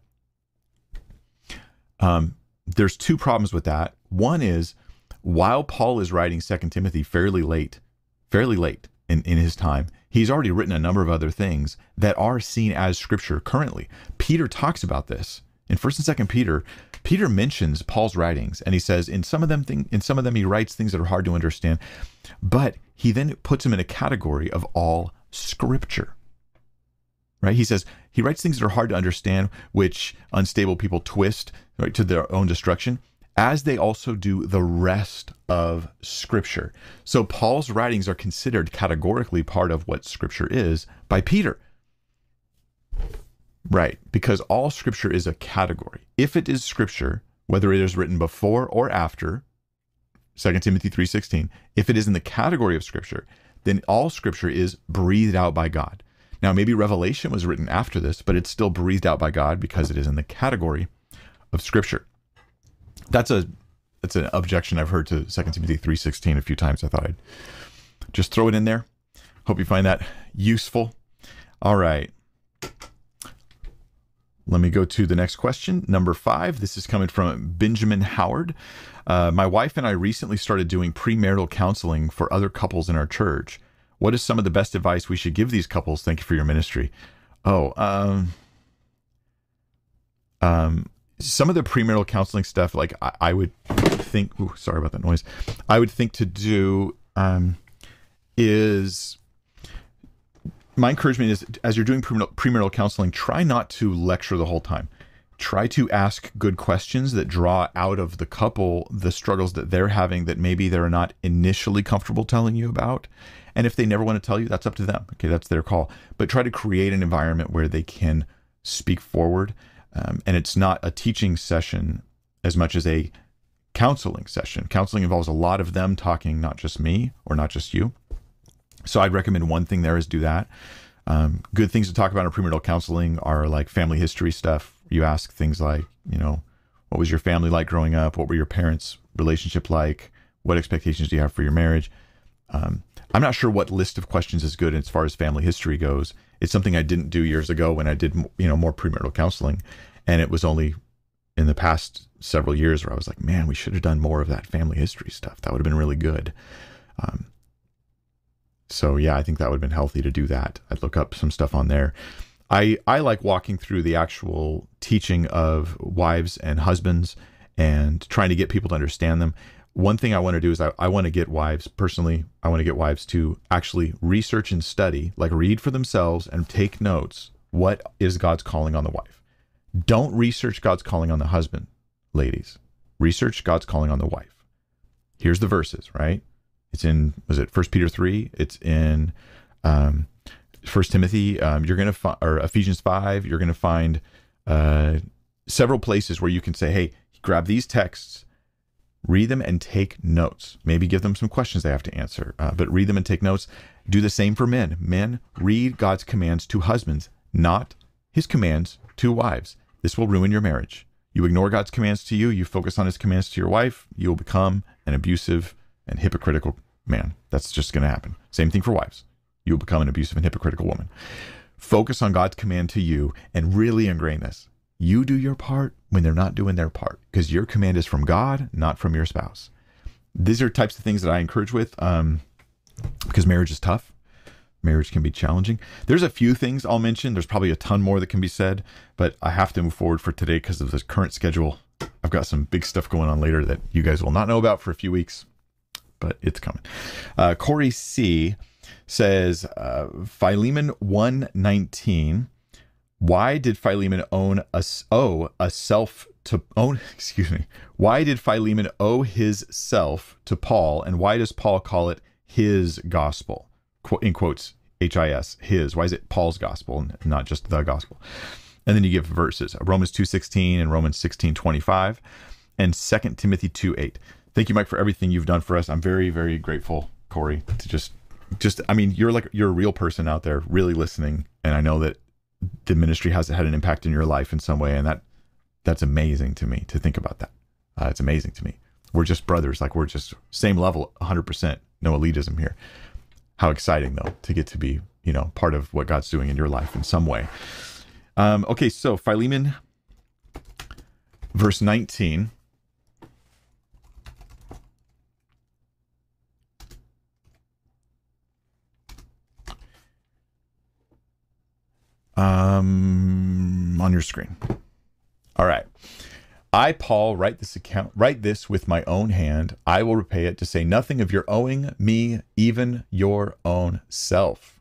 Um, there's two problems with that. One is, while Paul is writing Second Timothy fairly late, fairly late in, in his time, he's already written a number of other things that are seen as scripture currently. Peter talks about this. In First and Second Peter, Peter mentions Paul's writings, and he says in some of them, thing, in some of them, he writes things that are hard to understand, but he then puts them in a category of all scripture. Right? He says he writes things that are hard to understand, which unstable people twist, right, to their own destruction, as they also do the rest of Scripture. So Paul's writings are considered categorically part of what Scripture is by Peter. Right, because all Scripture is a category. If it is Scripture, whether it is written before or after, Second Timothy three sixteen, if it is in the category of Scripture, then all Scripture is breathed out by God. Now, maybe Revelation was written after this, but it's still breathed out by God because it is in the category of Scripture. That's a that's an objection I've heard to Second Timothy three sixteen a few times. I thought I'd just throw it in there. Hope you find that useful. All right. Let me go to the next question. Number five. This is coming from Benjamin Howard. Uh, my wife and I recently started doing premarital counseling for other couples in our church. What is some of the best advice we should give these couples? Thank you for your ministry. Oh, um, um, some of the premarital counseling stuff, like I, I would think, ooh, sorry about that noise. I would think to do um, is, my encouragement is, as you're doing premarital, premarital counseling, try not to lecture the whole time. Try to ask good questions that draw out of the couple the struggles that they're having that maybe they're not initially comfortable telling you about. And if they never want to tell you, that's up to them. Okay, that's their call. But try to create an environment where they can speak forward. Um, and it's not a teaching session as much as a counseling session. Counseling involves a lot of them talking, not just me or not just you. So I'd recommend one thing there is do that. Um, good things to talk about in premarital counseling are like family history stuff. You ask things like, you know, what was your family like growing up? What were your parents' relationship like? What expectations do you have for your marriage? Um, I'm not sure what list of questions is good as far as family history goes. It's something I didn't do years ago when I did, you know, more premarital counseling. And it was only in the past several years where I was like, man, we should have done more of that family history stuff. That would have been really good. Um, so yeah, I think that would have been healthy to do that. I'd look up some stuff on there. I, I like walking through the actual teaching of wives and husbands and trying to get people to understand them. One thing I want to do is I, I want to get wives, personally, I want to get wives to actually research and study, like read for themselves and take notes. What is God's calling on the wife? Don't research God's calling on the husband, ladies. Research God's calling on the wife. Here's the verses, right? It's in, was it First Peter three? It's in um, First Timothy. Um, you're going to find, or Ephesians five, you're going to find uh, several places where you can say, hey, grab these texts, read them and take notes. Maybe give them some questions they have to answer, uh, but read them and take notes. Do the same for men. Men, read God's commands to husbands, not his commands to wives. This will ruin your marriage. You ignore God's commands to you, you focus on his commands to your wife, you will become an abusive and hypocritical man. That's just going to happen. Same thing for wives. You will become an abusive and hypocritical woman. Focus on God's command to you and really ingrain this. You do your part when they're not doing their part, because your command is from God, not from your spouse. These are types of things that I encourage with, um, because marriage is tough. Marriage can be challenging. There's a few things I'll mention. There's probably a ton more that can be said, but I have to move forward for today because of this current schedule. I've got some big stuff going on later that you guys will not know about for a few weeks, but it's coming. Uh, Corey C. says, uh, Philemon one nineteen, why did Philemon own a, owe a self to own, excuse me, why did Philemon owe his self to Paul, and why does Paul call it his gospel? Qu- in quotes, H I S, his. Why is it Paul's gospel and not just the gospel? And then you give verses, Romans two sixteen and Romans sixteen twenty-five and Second Timothy two eight. Thank you, Mike, for everything you've done for us. I'm very, very grateful, Corey, to just, just, I mean, you're like, you're a real person out there really listening. And I know that the ministry has had an impact in your life in some way. And that, that's amazing to me to think about that. Uh, it's amazing to me. We're just brothers. Like we're just same level, one hundred percent. No elitism here. How exciting though, to get to be, you know, part of what God's doing in your life in some way. Um, okay. So Philemon verse nineteen. Um, on your screen. All right. I, Paul, write this account, write this with my own hand. I will repay it, to say nothing of your owing me, even your own self.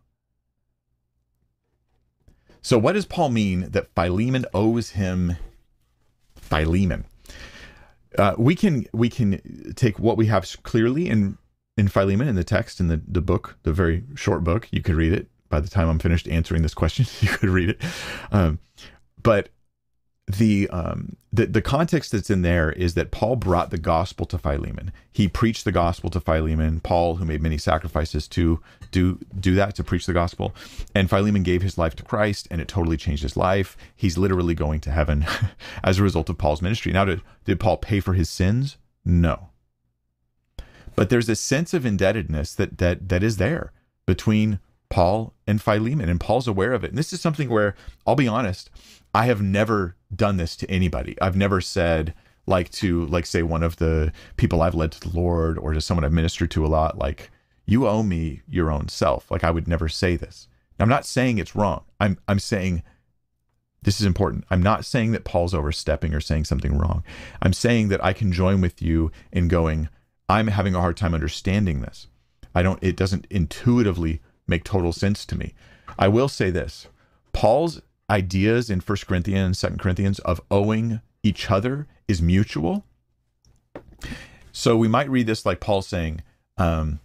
So what does Paul mean that Philemon owes him Philemon? Uh, we can we can take what we have clearly in, in Philemon, in the text, in the, the book, the very short book. You could read it. By the time I'm finished answering this question, you could read it. Um, but the, um, the the context that's in there is that Paul brought the gospel to Philemon. He preached the gospel to Philemon. Paul, who made many sacrifices to do do that, to preach the gospel. And Philemon gave his life to Christ, and it totally changed his life. He's literally going to heaven as a result of Paul's ministry. Now, did, did Paul pay for his sins? No. But there's a sense of indebtedness that that that is there between Paul and Philemon, and Paul's aware of it. And this is something where, I'll be honest, I have never done this to anybody. I've never said, like to, like say one of the people I've led to the Lord, or to someone I've ministered to a lot, like, you owe me your own self. Like, I would never say this. I'm not saying it's wrong. I'm I'm saying, this is important. I'm not saying that Paul's overstepping or saying something wrong. I'm saying that I can join with you in going, I'm having a hard time understanding this. I don't, it doesn't intuitively make total sense to me. I will say this. Paul's ideas in First Corinthians, Second Corinthians of owing each other is mutual. So we might read this like Paul saying, um,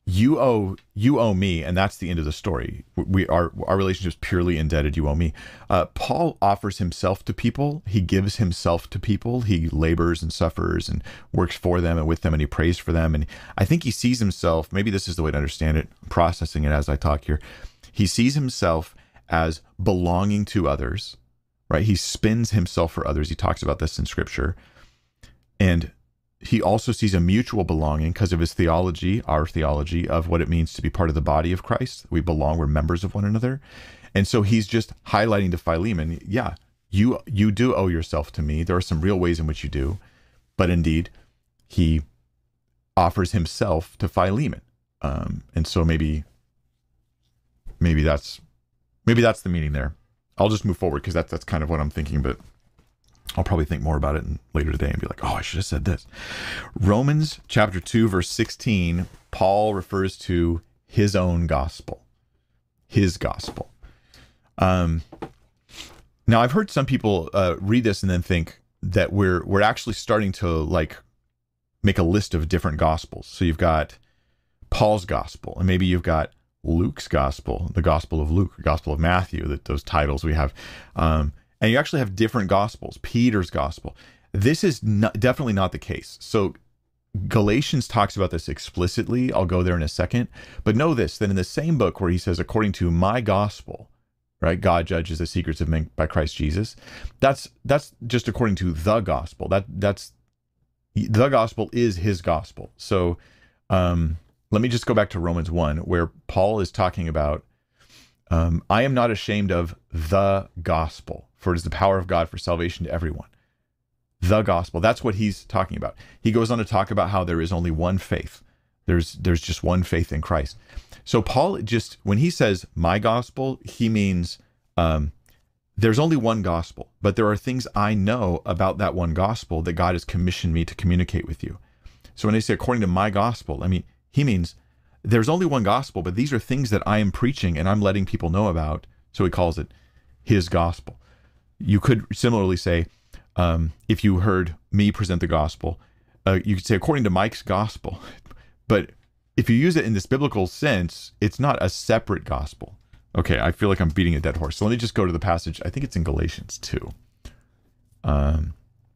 you owe you owe me, and that's the end of the story. We our our relationship is purely indebted. You owe me. Uh, Paul offers himself to people. He gives himself to people. He labors and suffers and works for them and with them, and he prays for them. And I think he sees himself. Maybe this is the way to understand it. I'm processing it as I talk here. He sees himself as belonging to others, right? He spins himself for others. He talks about this in Scripture, and he also sees a mutual belonging because of his theology, our theology of what it means to be part of the body of Christ. We belong, we're members of one another. And so he's just highlighting to Philemon, yeah, you you do owe yourself to me. There are some real ways in which you do. But indeed, he offers himself to Philemon. Um, and so maybe, maybe that's maybe that's the meaning there. I'll just move forward because that's, that's kind of what I'm thinking, but I'll probably think more about it later today and be like, oh, I should have said this. Romans chapter two, verse sixteen, Paul refers to his own gospel, his gospel. Um, now, I've heard some people uh, read this and then think that we're we're actually starting to like make a list of different gospels. So you've got Paul's gospel, and maybe you've got Luke's gospel, the gospel of Luke, the gospel of Matthew, that those titles we have. Um, And you actually have different gospels, Peter's gospel. This is not, definitely not the case. So Galatians talks about this explicitly. I'll go there in a second. But know this, that in the same book where he says, according to my gospel, right, God judges the secrets of men by Christ Jesus. That's that's just according to the gospel. That That's, the gospel is his gospel. So um, let me just go back to Romans one, where Paul is talking about, um, I am not ashamed of the gospel, for it is the power of God for salvation to everyone. The gospel. That's what he's talking about. He goes on to talk about how there is only one faith. There's there's just one faith in Christ. So Paul just, when he says my gospel, he means um, there's only one gospel, but there are things I know about that one gospel that God has commissioned me to communicate with you. So when they say according to my gospel, I mean, he means there's only one gospel, but these are things that I am preaching and I'm letting people know about. So he calls it his gospel. You could similarly say, um, if you heard me present the gospel, uh, you could say according to Mike's gospel. But if you use it in this biblical sense, it's not a separate gospel. Okay, I feel like I'm beating a dead horse. So let me just go to the passage. I think it's in Galatians two. Um,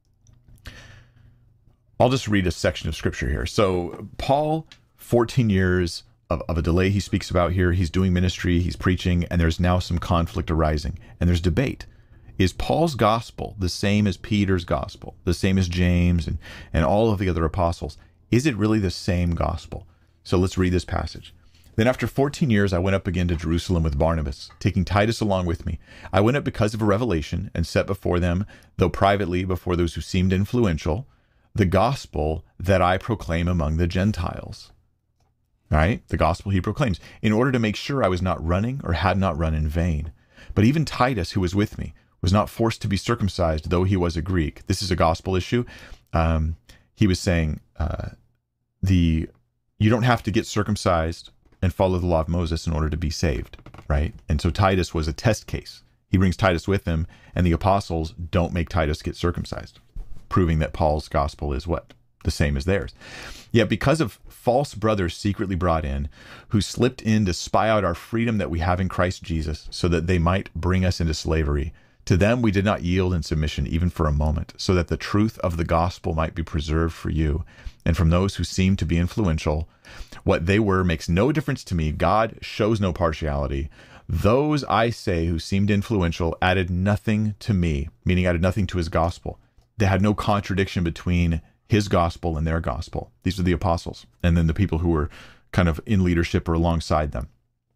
I'll just read a section of scripture here. So Paul, fourteen years of, of a delay he speaks about here. He's doing ministry, he's preaching, and there's now some conflict arising. And there's debate. Is Paul's gospel the same as Peter's gospel, the same as James and, and all of the other apostles? Is it really the same gospel? So let's read this passage. Then after fourteen years, I went up again to Jerusalem with Barnabas, taking Titus along with me. I went up because of a revelation and set before them, though privately before those who seemed influential, the gospel that I proclaim among the Gentiles. All right, the gospel he proclaims, in order to make sure I was not running or had not run in vain. But even Titus, who was with me, was not forced to be circumcised, though he was a Greek. This is a gospel issue. Um, he was saying uh, the you don't have to get circumcised and follow the law of Moses in order to be saved, right? And so Titus was a test case. He brings Titus with him, and the apostles don't make Titus get circumcised, proving that Paul's gospel is what? The same as theirs. Yet because of false brothers secretly brought in, who slipped in to spy out our freedom that we have in Christ Jesus, so that they might bring us into slavery, to them we did not yield in submission even for a moment, so that the truth of the gospel might be preserved for you. And from those who seemed to be influential, what they were makes no difference to me. God shows no partiality. Those, I say, who seemed influential added nothing to me, meaning added nothing to his gospel. They had no contradiction between his gospel and their gospel. These are the apostles, and then the people who were kind of in leadership or alongside them.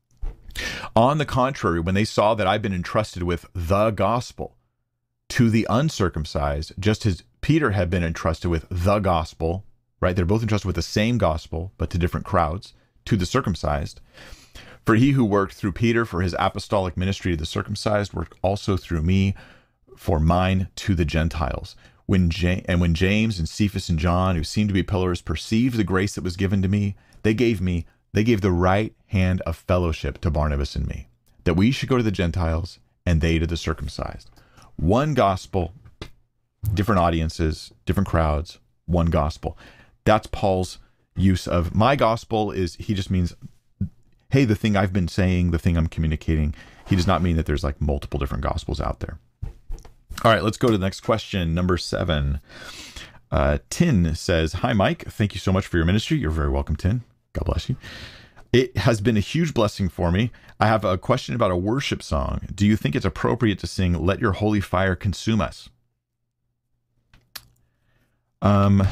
On the contrary, when they saw that I've been entrusted with the gospel to the uncircumcised, just as Peter had been entrusted with the gospel, right? They're both entrusted with the same gospel, but to different crowds, to the circumcised. For he who worked through Peter for his apostolic ministry to the circumcised worked also through me for mine to the Gentiles. When ja- and when James and Cephas and John, who seemed to be pillars, perceived the grace that was given to me, they gave me, they gave the right hand of fellowship to Barnabas and me, that we should go to the Gentiles and they to the circumcised. One gospel, different audiences, different crowds, one gospel. That's Paul's use of my gospel is he just means, hey, the thing I've been saying, the thing I'm communicating. He does not mean that there's like multiple different gospels out there. All right, let's go to the next question, number seven. Uh, Tin says, hi, Mike. Thank you so much for your ministry. You're very welcome, Tin. God bless you. It has been a huge blessing for me. I have a question about a worship song. Do you think it's appropriate to sing Let Your Holy Fire Consume Us? Um,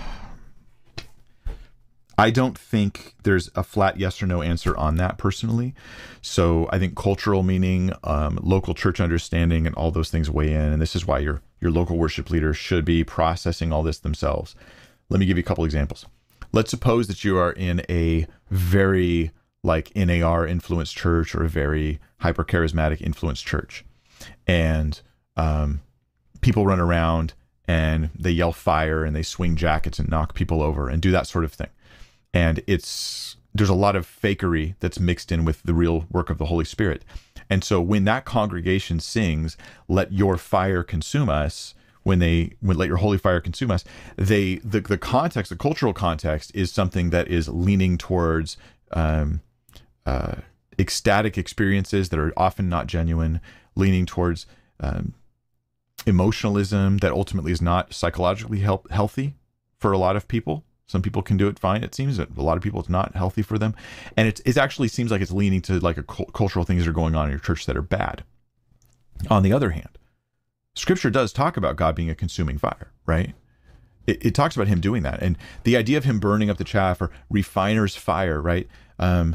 I don't think there's a flat yes or no answer on that personally. So I think cultural meaning, um, local church understanding, and all those things weigh in. And this is why your, your local worship leader should be processing all this themselves. Let me give you a couple examples. Let's suppose that you are in a very like N A R influenced church or a very hyper charismatic influenced church. And um, people run around and they yell fire and they swing jackets and knock people over and do that sort of thing. And it's there's a lot of fakery that's mixed in with the real work of the Holy Spirit. And so when that congregation sings, let your fire consume us, when they when let your holy fire consume us, they the, the context, the cultural context is something that is leaning towards um, uh, ecstatic experiences that are often not genuine, leaning towards um, emotionalism that ultimately is not psychologically help, healthy for a lot of people. Some people can do it fine. It seems that a lot of people, it's not healthy for them. And it, it actually seems like it's leaning to like a cu- cultural things that are going on in your church that are bad. On the other hand, Scripture does talk about God being a consuming fire, right? It, it talks about him doing that. And the idea of him burning up the chaff or refiner's fire, right? Um,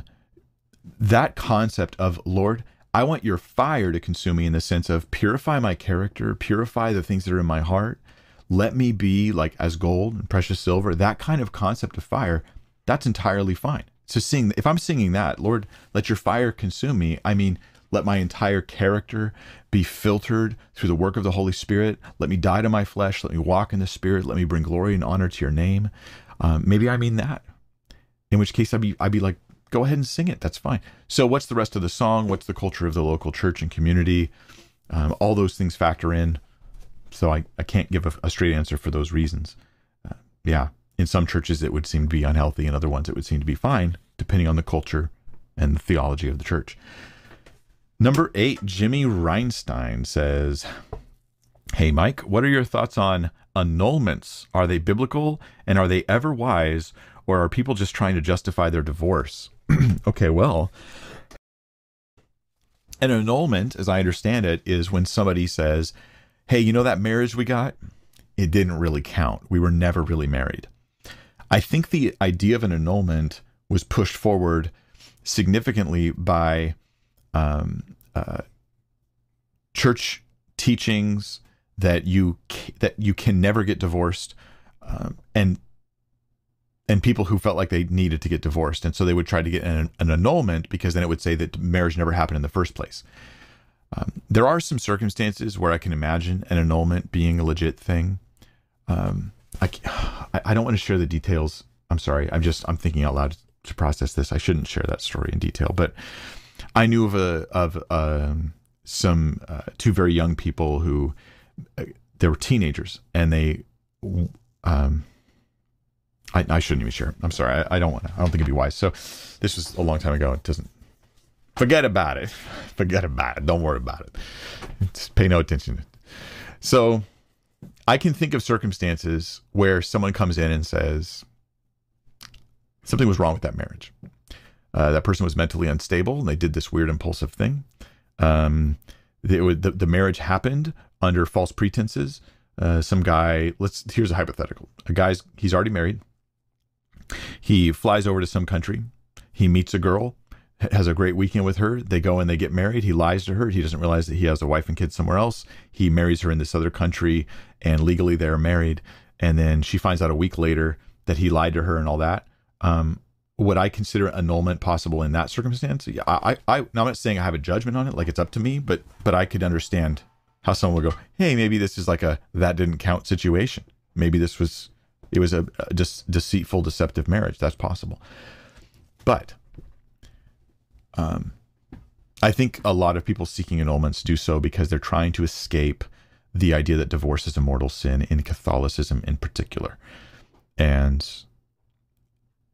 that concept of, Lord, I want your fire to consume me in the sense of purify my character, purify the things that are in my heart. Let me be like as gold and precious silver. That kind of concept of fire, that's entirely fine. So sing, if I'm singing that, Lord, let your fire consume me, I mean, let my entire character be filtered through the work of the Holy Spirit. Let me die to my flesh. Let me walk in the Spirit. Let me bring glory and honor to your name. Um, maybe I mean that. In which case I'd be, I'd be like, go ahead and sing it. That's fine. So what's the rest of the song? What's the culture of the local church and community? Um, all those things factor in. So I, I can't give a, a straight answer for those reasons. Uh, yeah. In some churches, it would seem to be unhealthy. In other ones, it would seem to be fine, depending on the culture and the theology of the church. Number eight, Jimmy Reinstein says, hey, Mike, what are your thoughts on annulments? Are they biblical and are they ever wise, or are people just trying to justify their divorce? Okay, well, an annulment, as I understand it, is when somebody says, hey, you know that marriage we got? It didn't really count. We were never really married. I think the idea of an annulment was pushed forward significantly by Um, uh, church teachings that you that you can never get divorced, um, and and people who felt like they needed to get divorced, and so they would try to get an, an annulment because then it would say that marriage never happened in the first place. Um, there are some circumstances where I can imagine an annulment being a legit thing. Um, I I don't want to share the details. I'm sorry. I'm just I'm thinking out loud to process this. I shouldn't share that story in detail, but I knew of a of um, some uh, two very young people who uh, they were teenagers, and they um, I, I shouldn't even share. I'm sorry. I, I don't want to. I don't think it'd be wise. So this was a long time ago. It doesn't. Forget about it. Forget about it. Don't worry about it. Just pay no attention. So I can think of circumstances where someone comes in and says something was wrong with that marriage. Uh, that person was mentally unstable, and they did this weird impulsive thing. Um, they would, the, the marriage happened under false pretenses. Uh, some guy, let's, here's a hypothetical. A guy's, he's already married. He flies over to some country. He meets a girl, has a great weekend with her. They go and they get married. He lies to her. He doesn't realize that he has a wife and kids somewhere else. He marries her in this other country, and legally they're married. And then she finds out a week later that he lied to her and all that. Um, would I consider annulment possible in that circumstance? Yeah, I, I, now I'm not saying I have a judgment on it, like it's up to me, but, but I could understand how someone would go, hey, maybe this is like a, that didn't count situation. Maybe this was, it was a, a just deceitful, deceptive marriage. That's possible. But, um, I think a lot of people seeking annulments do so because they're trying to escape the idea that divorce is a mortal sin in Catholicism in particular. And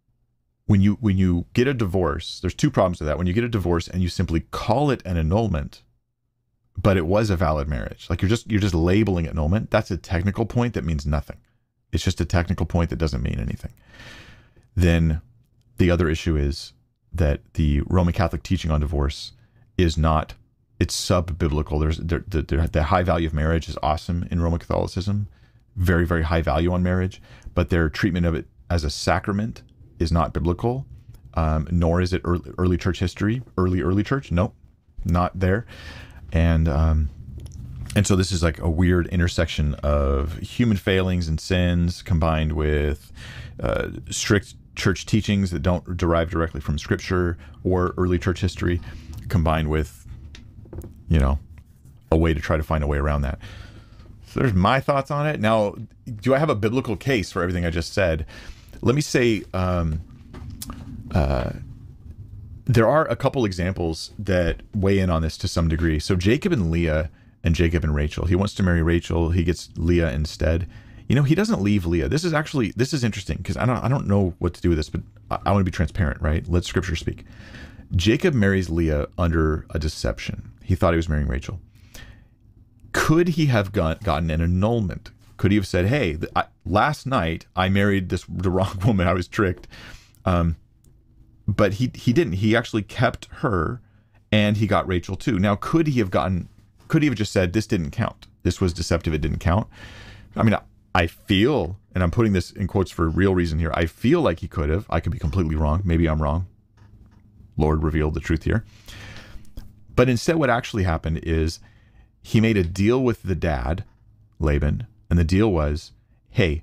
when you when you get a divorce, there's two problems with that. When you get a divorce and you simply call it an annulment, but it was a valid marriage, like you're just you're just labeling it annulment, that's a technical point that means nothing. It's just a technical point that doesn't mean anything. Then the other issue is that the Roman Catholic teaching on divorce is not, it's sub-biblical. There's the, the, the high value of marriage is awesome in Roman Catholicism, very, very high value on marriage, but their treatment of it as a sacrament is not biblical, um, nor is it early, early church history, early, early church. Nope, not there. And, um, and so this is like a weird intersection of human failings and sins combined with uh, strict church teachings that don't derive directly from scripture or early church history, combined with, you know, a way to try to find a way around that. So there's my thoughts on it. Now, do I have a biblical case for everything I just said? Let me say, um, uh, there are a couple examples that weigh in on this to some degree. So Jacob and Leah and Jacob and Rachel. He wants to marry Rachel. He gets Leah instead. You know, he doesn't leave Leah. This is actually, this is interesting because I don't, I don't know what to do with this, but I, I want to be transparent, right? Let scripture speak. Jacob marries Leah under a deception. He thought he was marrying Rachel. Could he have got, gotten an annulment? Could he have said, hey, th- I, last night I married this the wrong woman. I was tricked. Um, but he, he didn't. He actually kept her and he got Rachel too. Now, could he have gotten, could he have just said, this didn't count? This was deceptive. It didn't count. I mean, I, I feel, and I'm putting this in quotes for real reason here, I feel like he could have. I could be completely wrong. Maybe I'm wrong. Lord revealed the truth here. But instead what actually happened is he made a deal with the dad, Laban, and the deal was, hey,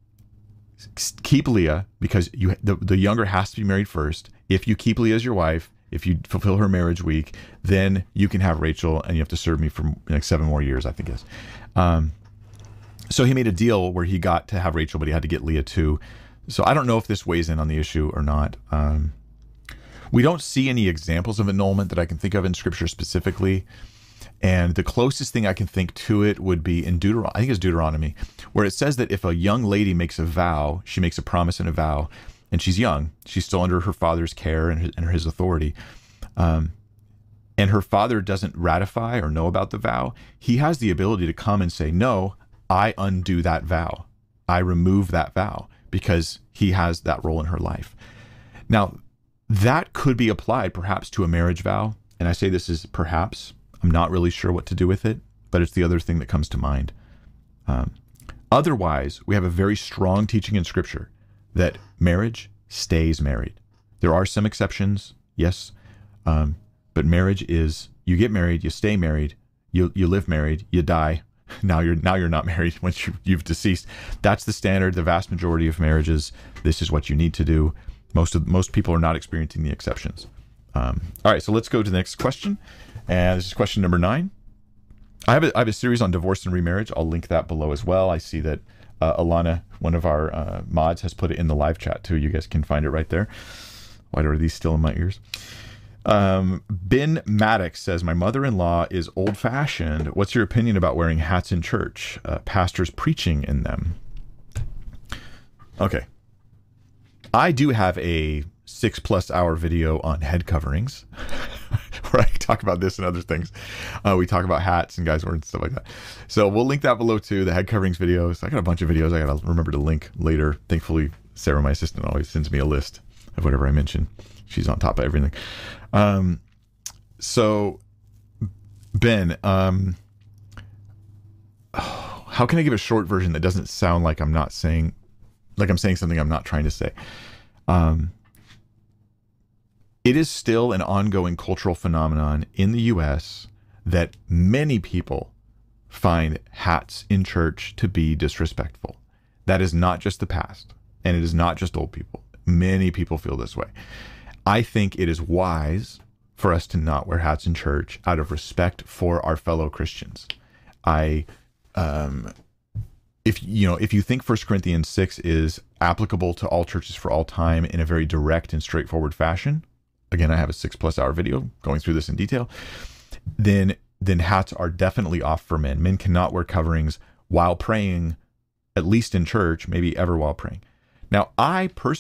keep Leah because you the, the younger has to be married first. If you keep Leah as your wife, if you fulfill her marriage week, then you can have Rachel and you have to serve me for like seven more years, I think it is. Um, so he made a deal where he got to have Rachel, but he had to get Leah too. So I don't know if this weighs in on the issue or not. Um, we don't see any examples of annulment that I can think of in scripture specifically. And the closest thing I can think to it would be in Deuteronomy, I think it's Deuteronomy, where it says that if a young lady makes a vow, she makes a promise and a vow, and she's young, she's still under her father's care and his, and his authority, um, and her father doesn't ratify or know about the vow, he has the ability to come and say, no, I undo that vow. I remove that vow because he has that role in her life. Now, that could be applied perhaps to a marriage vow. And I say this is perhaps, I'm not really sure what to do with it, but it's the other thing that comes to mind. Um, otherwise, we have a very strong teaching in scripture that marriage stays married. There are some exceptions, yes, um, but marriage is, you get married, you stay married, you you live married, you die. Now you're now you're not married once you, you've deceased. That's the standard. The vast majority of marriages, this is what you need to do. Most of most people are not experiencing the exceptions. Um, all right, so let's go to the next question. And this is question number nine. I have a, I have a series on divorce and remarriage. I'll link that below as well. I see that uh, Alana, one of our uh, mods, has put it in the live chat too. You guys can find it right there. Why are these still in my ears? Um, Ben Maddox says, my mother-in-law is old-fashioned. What's your opinion about wearing hats in church? Uh, pastors preaching in them. Okay. I do have a six plus hour video on head coverings where I talk about this and other things. Uh, we talk about hats and guys wearing stuff like that. So we'll link that below too, the head coverings videos. I got a bunch of videos I got to remember to link later. Thankfully, Sarah, my assistant, always sends me a list of whatever I mention. She's on top of everything. Um, so Ben, um, oh, how can I give a short version that doesn't sound like I'm not saying, like I'm saying something I'm not trying to say? Um, it is still an ongoing cultural phenomenon in the U S that many people find hats in church to be disrespectful. That is not just the past, and it is not just old people. Many people feel this way. I think it is wise for us to not wear hats in church out of respect for our fellow Christians. I, um, if you know, if you think First Corinthians six is applicable to all churches for all time in a very direct and straightforward fashion, again, I have a six plus hour video going through this in detail, then then hats are definitely off for men. Men cannot wear coverings while praying, at least in church, maybe ever while praying. Now, I personally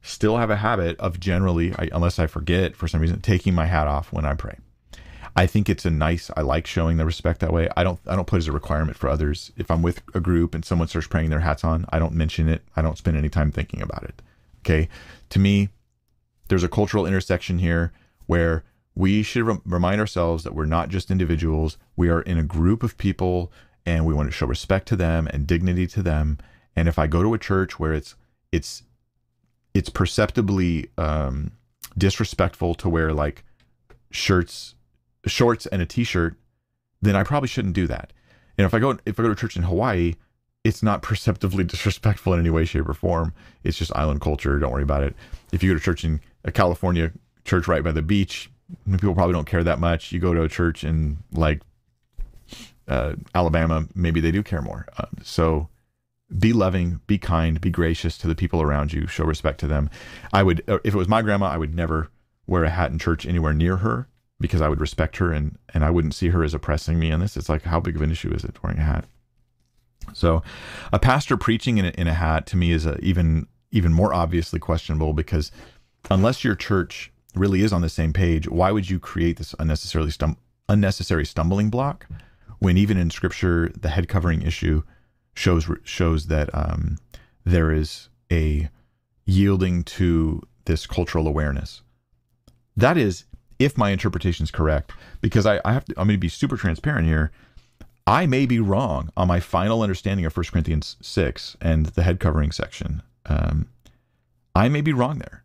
still have a habit of generally, I, unless I forget for some reason, taking my hat off when I pray. I think it's a nice, I like showing the respect that way. I don't, I don't put it as a requirement for others. If I'm with a group and someone starts praying their hats on, I don't mention it. I don't spend any time thinking about it. Okay. To me, there's a cultural intersection here where we should re- remind ourselves that we're not just individuals. We are in a group of people and we want to show respect to them and dignity to them. And if I go to a church where it's, it's, it's perceptibly um, disrespectful to wear like shirts, shorts and a t-shirt, then I probably shouldn't do that. And if I go, if I go to church in Hawaii, it's not perceptively disrespectful in any way, shape or form. It's just island culture. Don't worry about it. If you go to church in a California church right by the beach, people probably don't care that much. You go to a church in like uh, Alabama, maybe they do care more. Uh, so be loving, be kind, be gracious to the people around you, show respect to them. I would, if it was my grandma, I would never wear a hat in church anywhere near her because I would respect her and, and I wouldn't see her as oppressing me in this. It's like, how big of an issue is it wearing a hat? So a pastor preaching in a, in a hat to me is a, even, even more obviously questionable, because unless your church really is on the same page, why would you create this unnecessarily stum- unnecessary stumbling block when even in scripture, the head covering issue shows, shows that um, there is a yielding to this cultural awareness. That is, if my interpretation is correct, because I, I have to, I'm going to be super transparent here. I may be wrong on my final understanding of First Corinthians six and the head covering section. Um, I may be wrong there.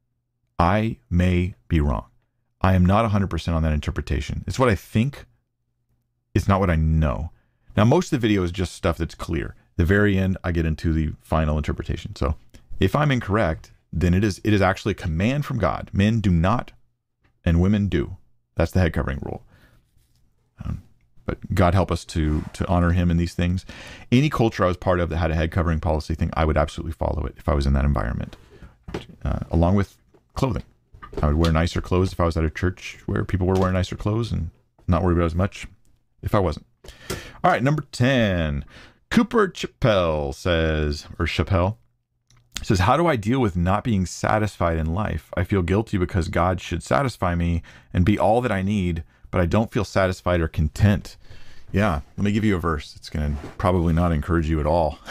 I may be wrong. I am not one hundred percent on that interpretation. It's what I think. It's not what I know. Now, most of the video is just stuff that's clear. The very end, I get into the final interpretation. So if I'm incorrect, then it is it is actually a command from God. Men do not, and women do. That's the head covering rule. Um, but God help us to to honor him in these things. Any culture I was part of that had a head covering policy thing, I would absolutely follow it if I was in that environment, uh, along with clothing. I would wear nicer clothes if I was at a church where people were wearing nicer clothes, and not worry about it as much if I wasn't. All right, number ten. Cooper Chappelle says, or Chappelle says, how do I deal with not being satisfied in life? I feel guilty because God should satisfy me and be all that I need, but I don't feel satisfied or content. Yeah, let me give you a verse. It's going to probably not encourage you at all.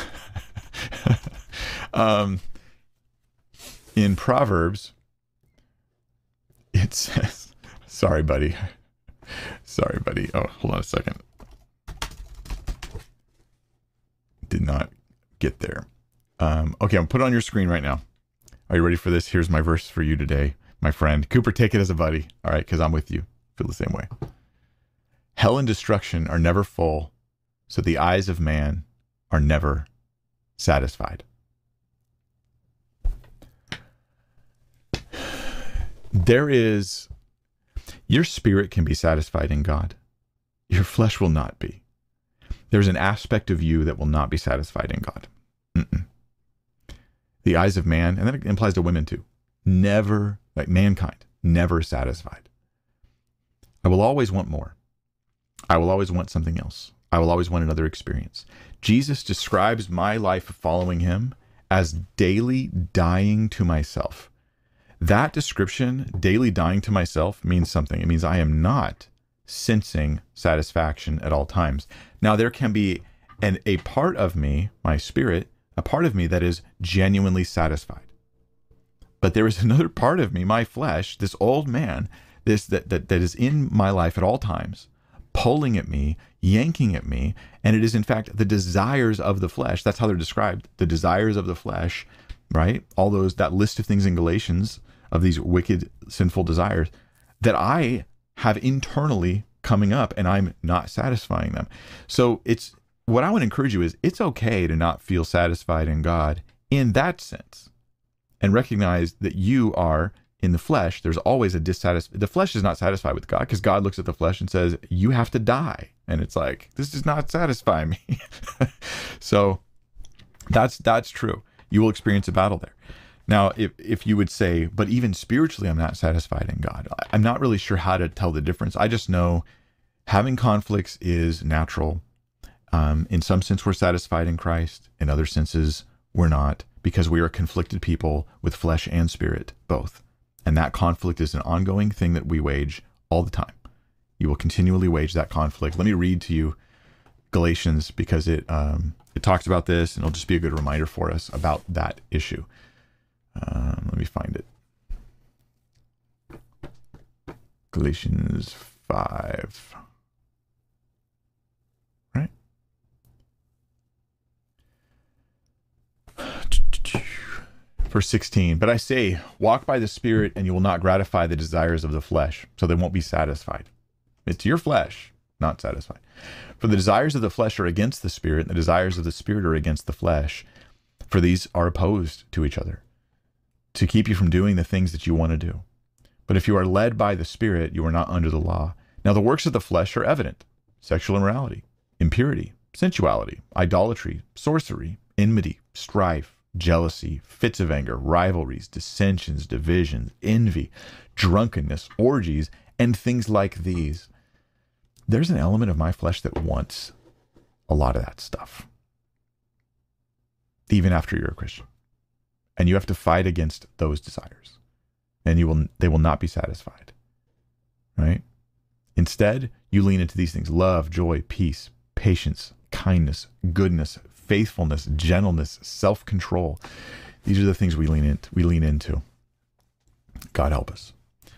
um, in Proverbs, it says, sorry, buddy. Sorry, buddy. Oh, hold on a second. Did not get there. Um, okay, I'm put it on your screen right now. Are you ready for this? Here's my verse for you today, my friend. Cooper, take it as a buddy. All right, because I'm with you. Feel the same way. Hell and destruction are never full, so the eyes of man are never satisfied. There is, your spirit can be satisfied in God. Your flesh will not be. There's an aspect of you that will not be satisfied in God. Mm-mm. The eyes of man, and that implies to women too, never, like mankind, never satisfied. I will always want more. I will always want something else. I will always want another experience. Jesus describes my life of following him as daily dying to myself. That description, daily dying to myself, means something. It means I am not sensing satisfaction at all times. Now, there can be an, a part of me, my spirit, a part of me that is genuinely satisfied. But there is another part of me, my flesh, this old man, this that, that, that is in my life at all times, pulling at me, yanking at me, and it is in fact the desires of the flesh. That's how they're described, the desires of the flesh, right? All those, that list of things in Galatians of these wicked, sinful desires that I have internally coming up, and I'm not satisfying them. So it's, what I would encourage you is, it's okay to not feel satisfied in God in that sense, and recognize that you are in the flesh. There's always a dissatisfied, the flesh is not satisfied with God, because God looks at the flesh and says, you have to die. And it's like, this does not satisfy me. So that's, that's true. You will experience a battle there. Now, if, if you would say, but even spiritually, I'm not satisfied in God, I'm not really sure how to tell the difference. I just know having conflicts is natural. Um, in some sense, we're satisfied in Christ. In other senses, we're not. because we are conflicted people with flesh and spirit, both. And that conflict is an ongoing thing that we wage all the time. You will continually wage that conflict. Let me read to you Galatians, because it um, it talks about this, and it'll just be a good reminder for us about that issue. Um, let me find it. Galatians five. Right? Verse sixteen, but I say, walk by the Spirit, and you will not gratify the desires of the flesh, so they won't be satisfied. It's your flesh, not satisfied. For the desires of the flesh are against the Spirit, and the desires of the Spirit are against the flesh. For these are opposed to each other, to keep you from doing the things that you want to do. But if you are led by the Spirit, you are not under the law. Now the works of the flesh are evident: sexual immorality, impurity, sensuality, idolatry, sorcery, enmity, strife, jealousy, fits of anger, rivalries, dissensions, divisions, envy, drunkenness, orgies, and things like these. There's an element of my flesh that wants a lot of that stuff, even after you're a Christian. And you have to fight against those desires, and you will they will not be satisfied, right? Instead, you lean into these things: love, joy, peace, patience, kindness, goodness, faithfulness, gentleness, self-control. These are the things we lean into. We lean into. God help us.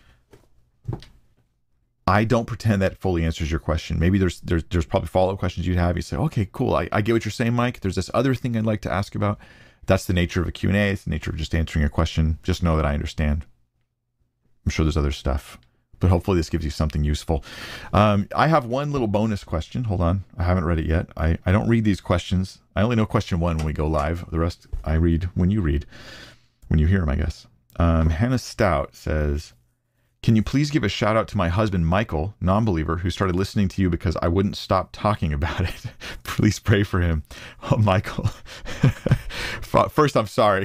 I don't pretend that fully answers your question. Maybe there's there's there's probably follow-up questions you'd have. You say, okay, cool. I, I get what you're saying, Mike. There's this other thing I'd like to ask about. That's the nature of a Q and A. It's the nature of just answering a question. Just know that I understand. I'm sure there's other stuff, but hopefully this gives you something useful. Um, I have one little bonus question. Hold on. I haven't read it yet. I, I don't read these questions. I only know question one when we go live. The rest I read when you read, when you hear them, I guess. Um, Hannah Stout says, can you please give a shout out to my husband, Michael, non-believer, who started listening to you because I wouldn't stop talking about it. Please pray for him. Oh, Michael. First, I'm sorry.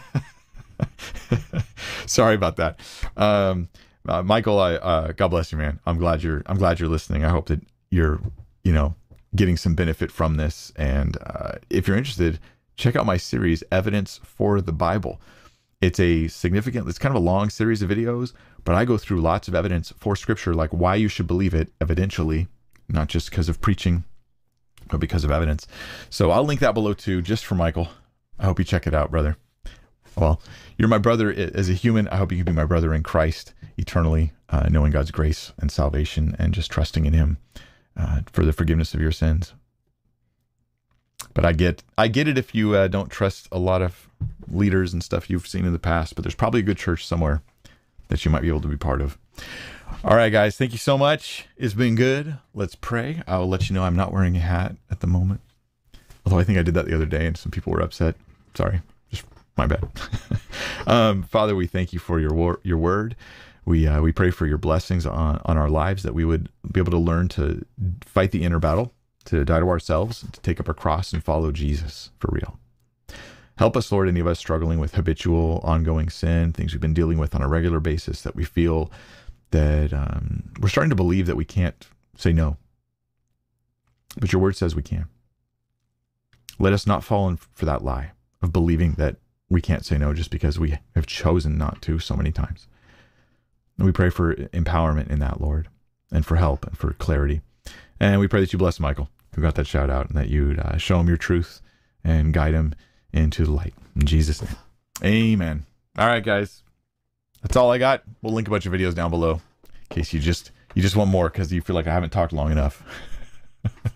Sorry about that. Um, uh, Michael, I, uh, God bless you, man. I'm glad you're, I'm glad you're listening. I hope that you're, you know, getting some benefit from this. And uh, if you're interested, check out my series, Evidence for the Bible. It's a significant, it's kind of a long series of videos, but I go through lots of evidence for Scripture, like why you should believe it evidentially, not just because of preaching, but because of evidence. So I'll link that below too, just for Michael. I hope you check it out, brother. Well, you're my brother as a human. I hope you can be my brother in Christ eternally, uh, knowing God's grace and salvation and just trusting in him uh, for the forgiveness of your sins. But I get I get it if you uh, don't trust a lot of leaders and stuff you've seen in the past, but there's probably a good church somewhere that you might be able to be part of. All right, guys, thank you so much. It's been good. Let's pray. I'll let you know I'm not wearing a hat at the moment, although I think I did that the other day and some people were upset. Sorry, just my bad. um, Father, we thank you for your wor- your word. We uh, we pray for your blessings on, on our lives, that we would be able to learn to fight the inner battle, to die to ourselves, to take up our cross and follow Jesus for real. Help us, Lord, any of us struggling with habitual, ongoing sin, things we've been dealing with on a regular basis, that we feel that um, we're starting to believe that we can't say no. But your word says we can. Let us not fall in for that lie of believing that we can't say no just because we have chosen not to so many times. And we pray for empowerment in that, Lord, and for help and for clarity. And we pray that you bless Michael, who got that shout out, and that you'd uh, show him your truth and guide him into the light. In Jesus' name, amen. All right, guys, that's all I got. We'll link a bunch of videos down below in case you just you just want more because you feel like I haven't talked long enough.